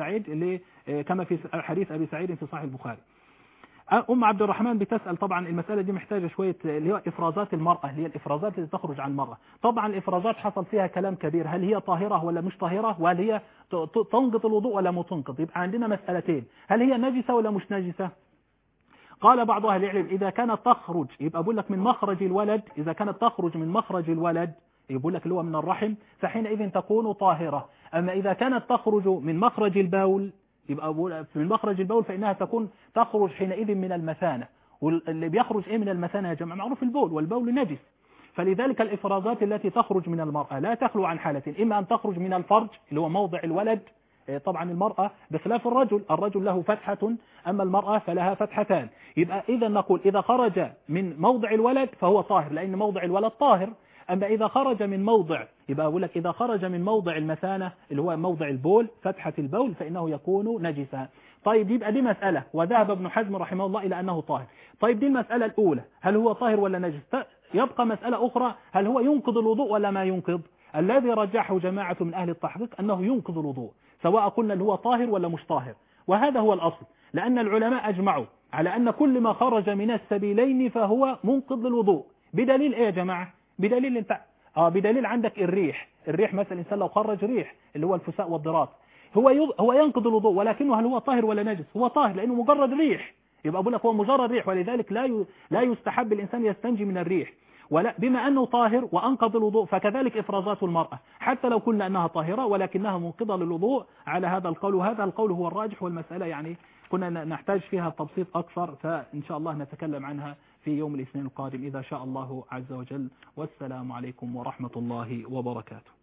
سعيد في صحيح البخاري. أم عبد الرحمن بتسأل، طبعا المسألة دي محتاجة شوية، اللي هي إفرازات المرأة، اللي هي الإفرازات اللي تخرج عن المرأة. طبعا الإفرازات حصل فيها كلام كبير، هل هي طاهرة ولا مش طاهرة، وهل هي تنقض الوضوء ولا ما تنقض. يبقى عندنا مسألتين، هل هي نجسة ولا مش نجسة؟ قال بعض أهل العلم إذا كانت تخرج، يبقى بقول لك من مخرج الولد، إذا كانت تخرج من مخرج الولد يقول لك اللي هو من الرحم فحينئذ تكون طاهرة. أما إذا كانت تخرج من مخرج البول، يبقى من مخرج البول فإنها تخرج حينئذ من المثانة. واللي بيخرج إيه من المثانة يا جماعة؟ معروف البول، والبول نجس. فلذلك الإفرازات التي تخرج من المرأة لا تخلو عن حالتين، إما أن تخرج من الفرج اللي هو موضع الولد، طبعا المرأة بخلاف الرجل له فتحة، أما المرأة فلها فتحتان. يبقى إذا نقول إذا خرج من موضع الولد فهو طاهر، لأن موضع الولد طاهر. أما إذا خرج من موضع، يبقى أقول لك إذا خرج من موضع المثانة اللي هو موضع البول، فتحة البول، فإنه يكون نجسا. طيب يبقى دي مسألة، وذهب ابن حزم رحمه الله إلى أنه طاهر. طيب دي المسألة الأولى، هل هو طاهر ولا نجس؟ يبقى مسألة أخرى، هل هو ينقض الوضوء ولا ما ينقض؟ الذي رجحه جماعة من أهل التحقيق أنه ينقض الوضوء، سواء قلنا اللي هو طاهر ولا مش طاهر، وهذا هو الأصل، لأن العلماء أجمعوا على أن كل ما خرج من السبيلين فهو منقض للوضوء. بدليل إيه يا جماعة؟ بدليل بدليل عندك الريح مثلا، الإنسان لو خرج ريح اللي هو الفساء والضراط هو ينقض الوضوء، ولكنه هل هو طاهر ولا نجس؟ هو طاهر لأنه مجرد ريح. يبقى أقول لك هو مجرد ريح، ولذلك لا يستحب الإنسان يستنجي من الريح، ولا بما أنه طاهر وأنقض الوضوء. فكذلك إفرازات المرأة حتى لو قلنا أنها طاهرة ولكنها منقضة للوضوء على هذا القول، وهذا القول هو الراجح، والمسألة يعني كنا نحتاج فيها تبسيط أكثر، فإن شاء الله نتكلم عنها في يوم الاثنين القادم إذا شاء الله عز وجل. والسلام عليكم ورحمة الله وبركاته.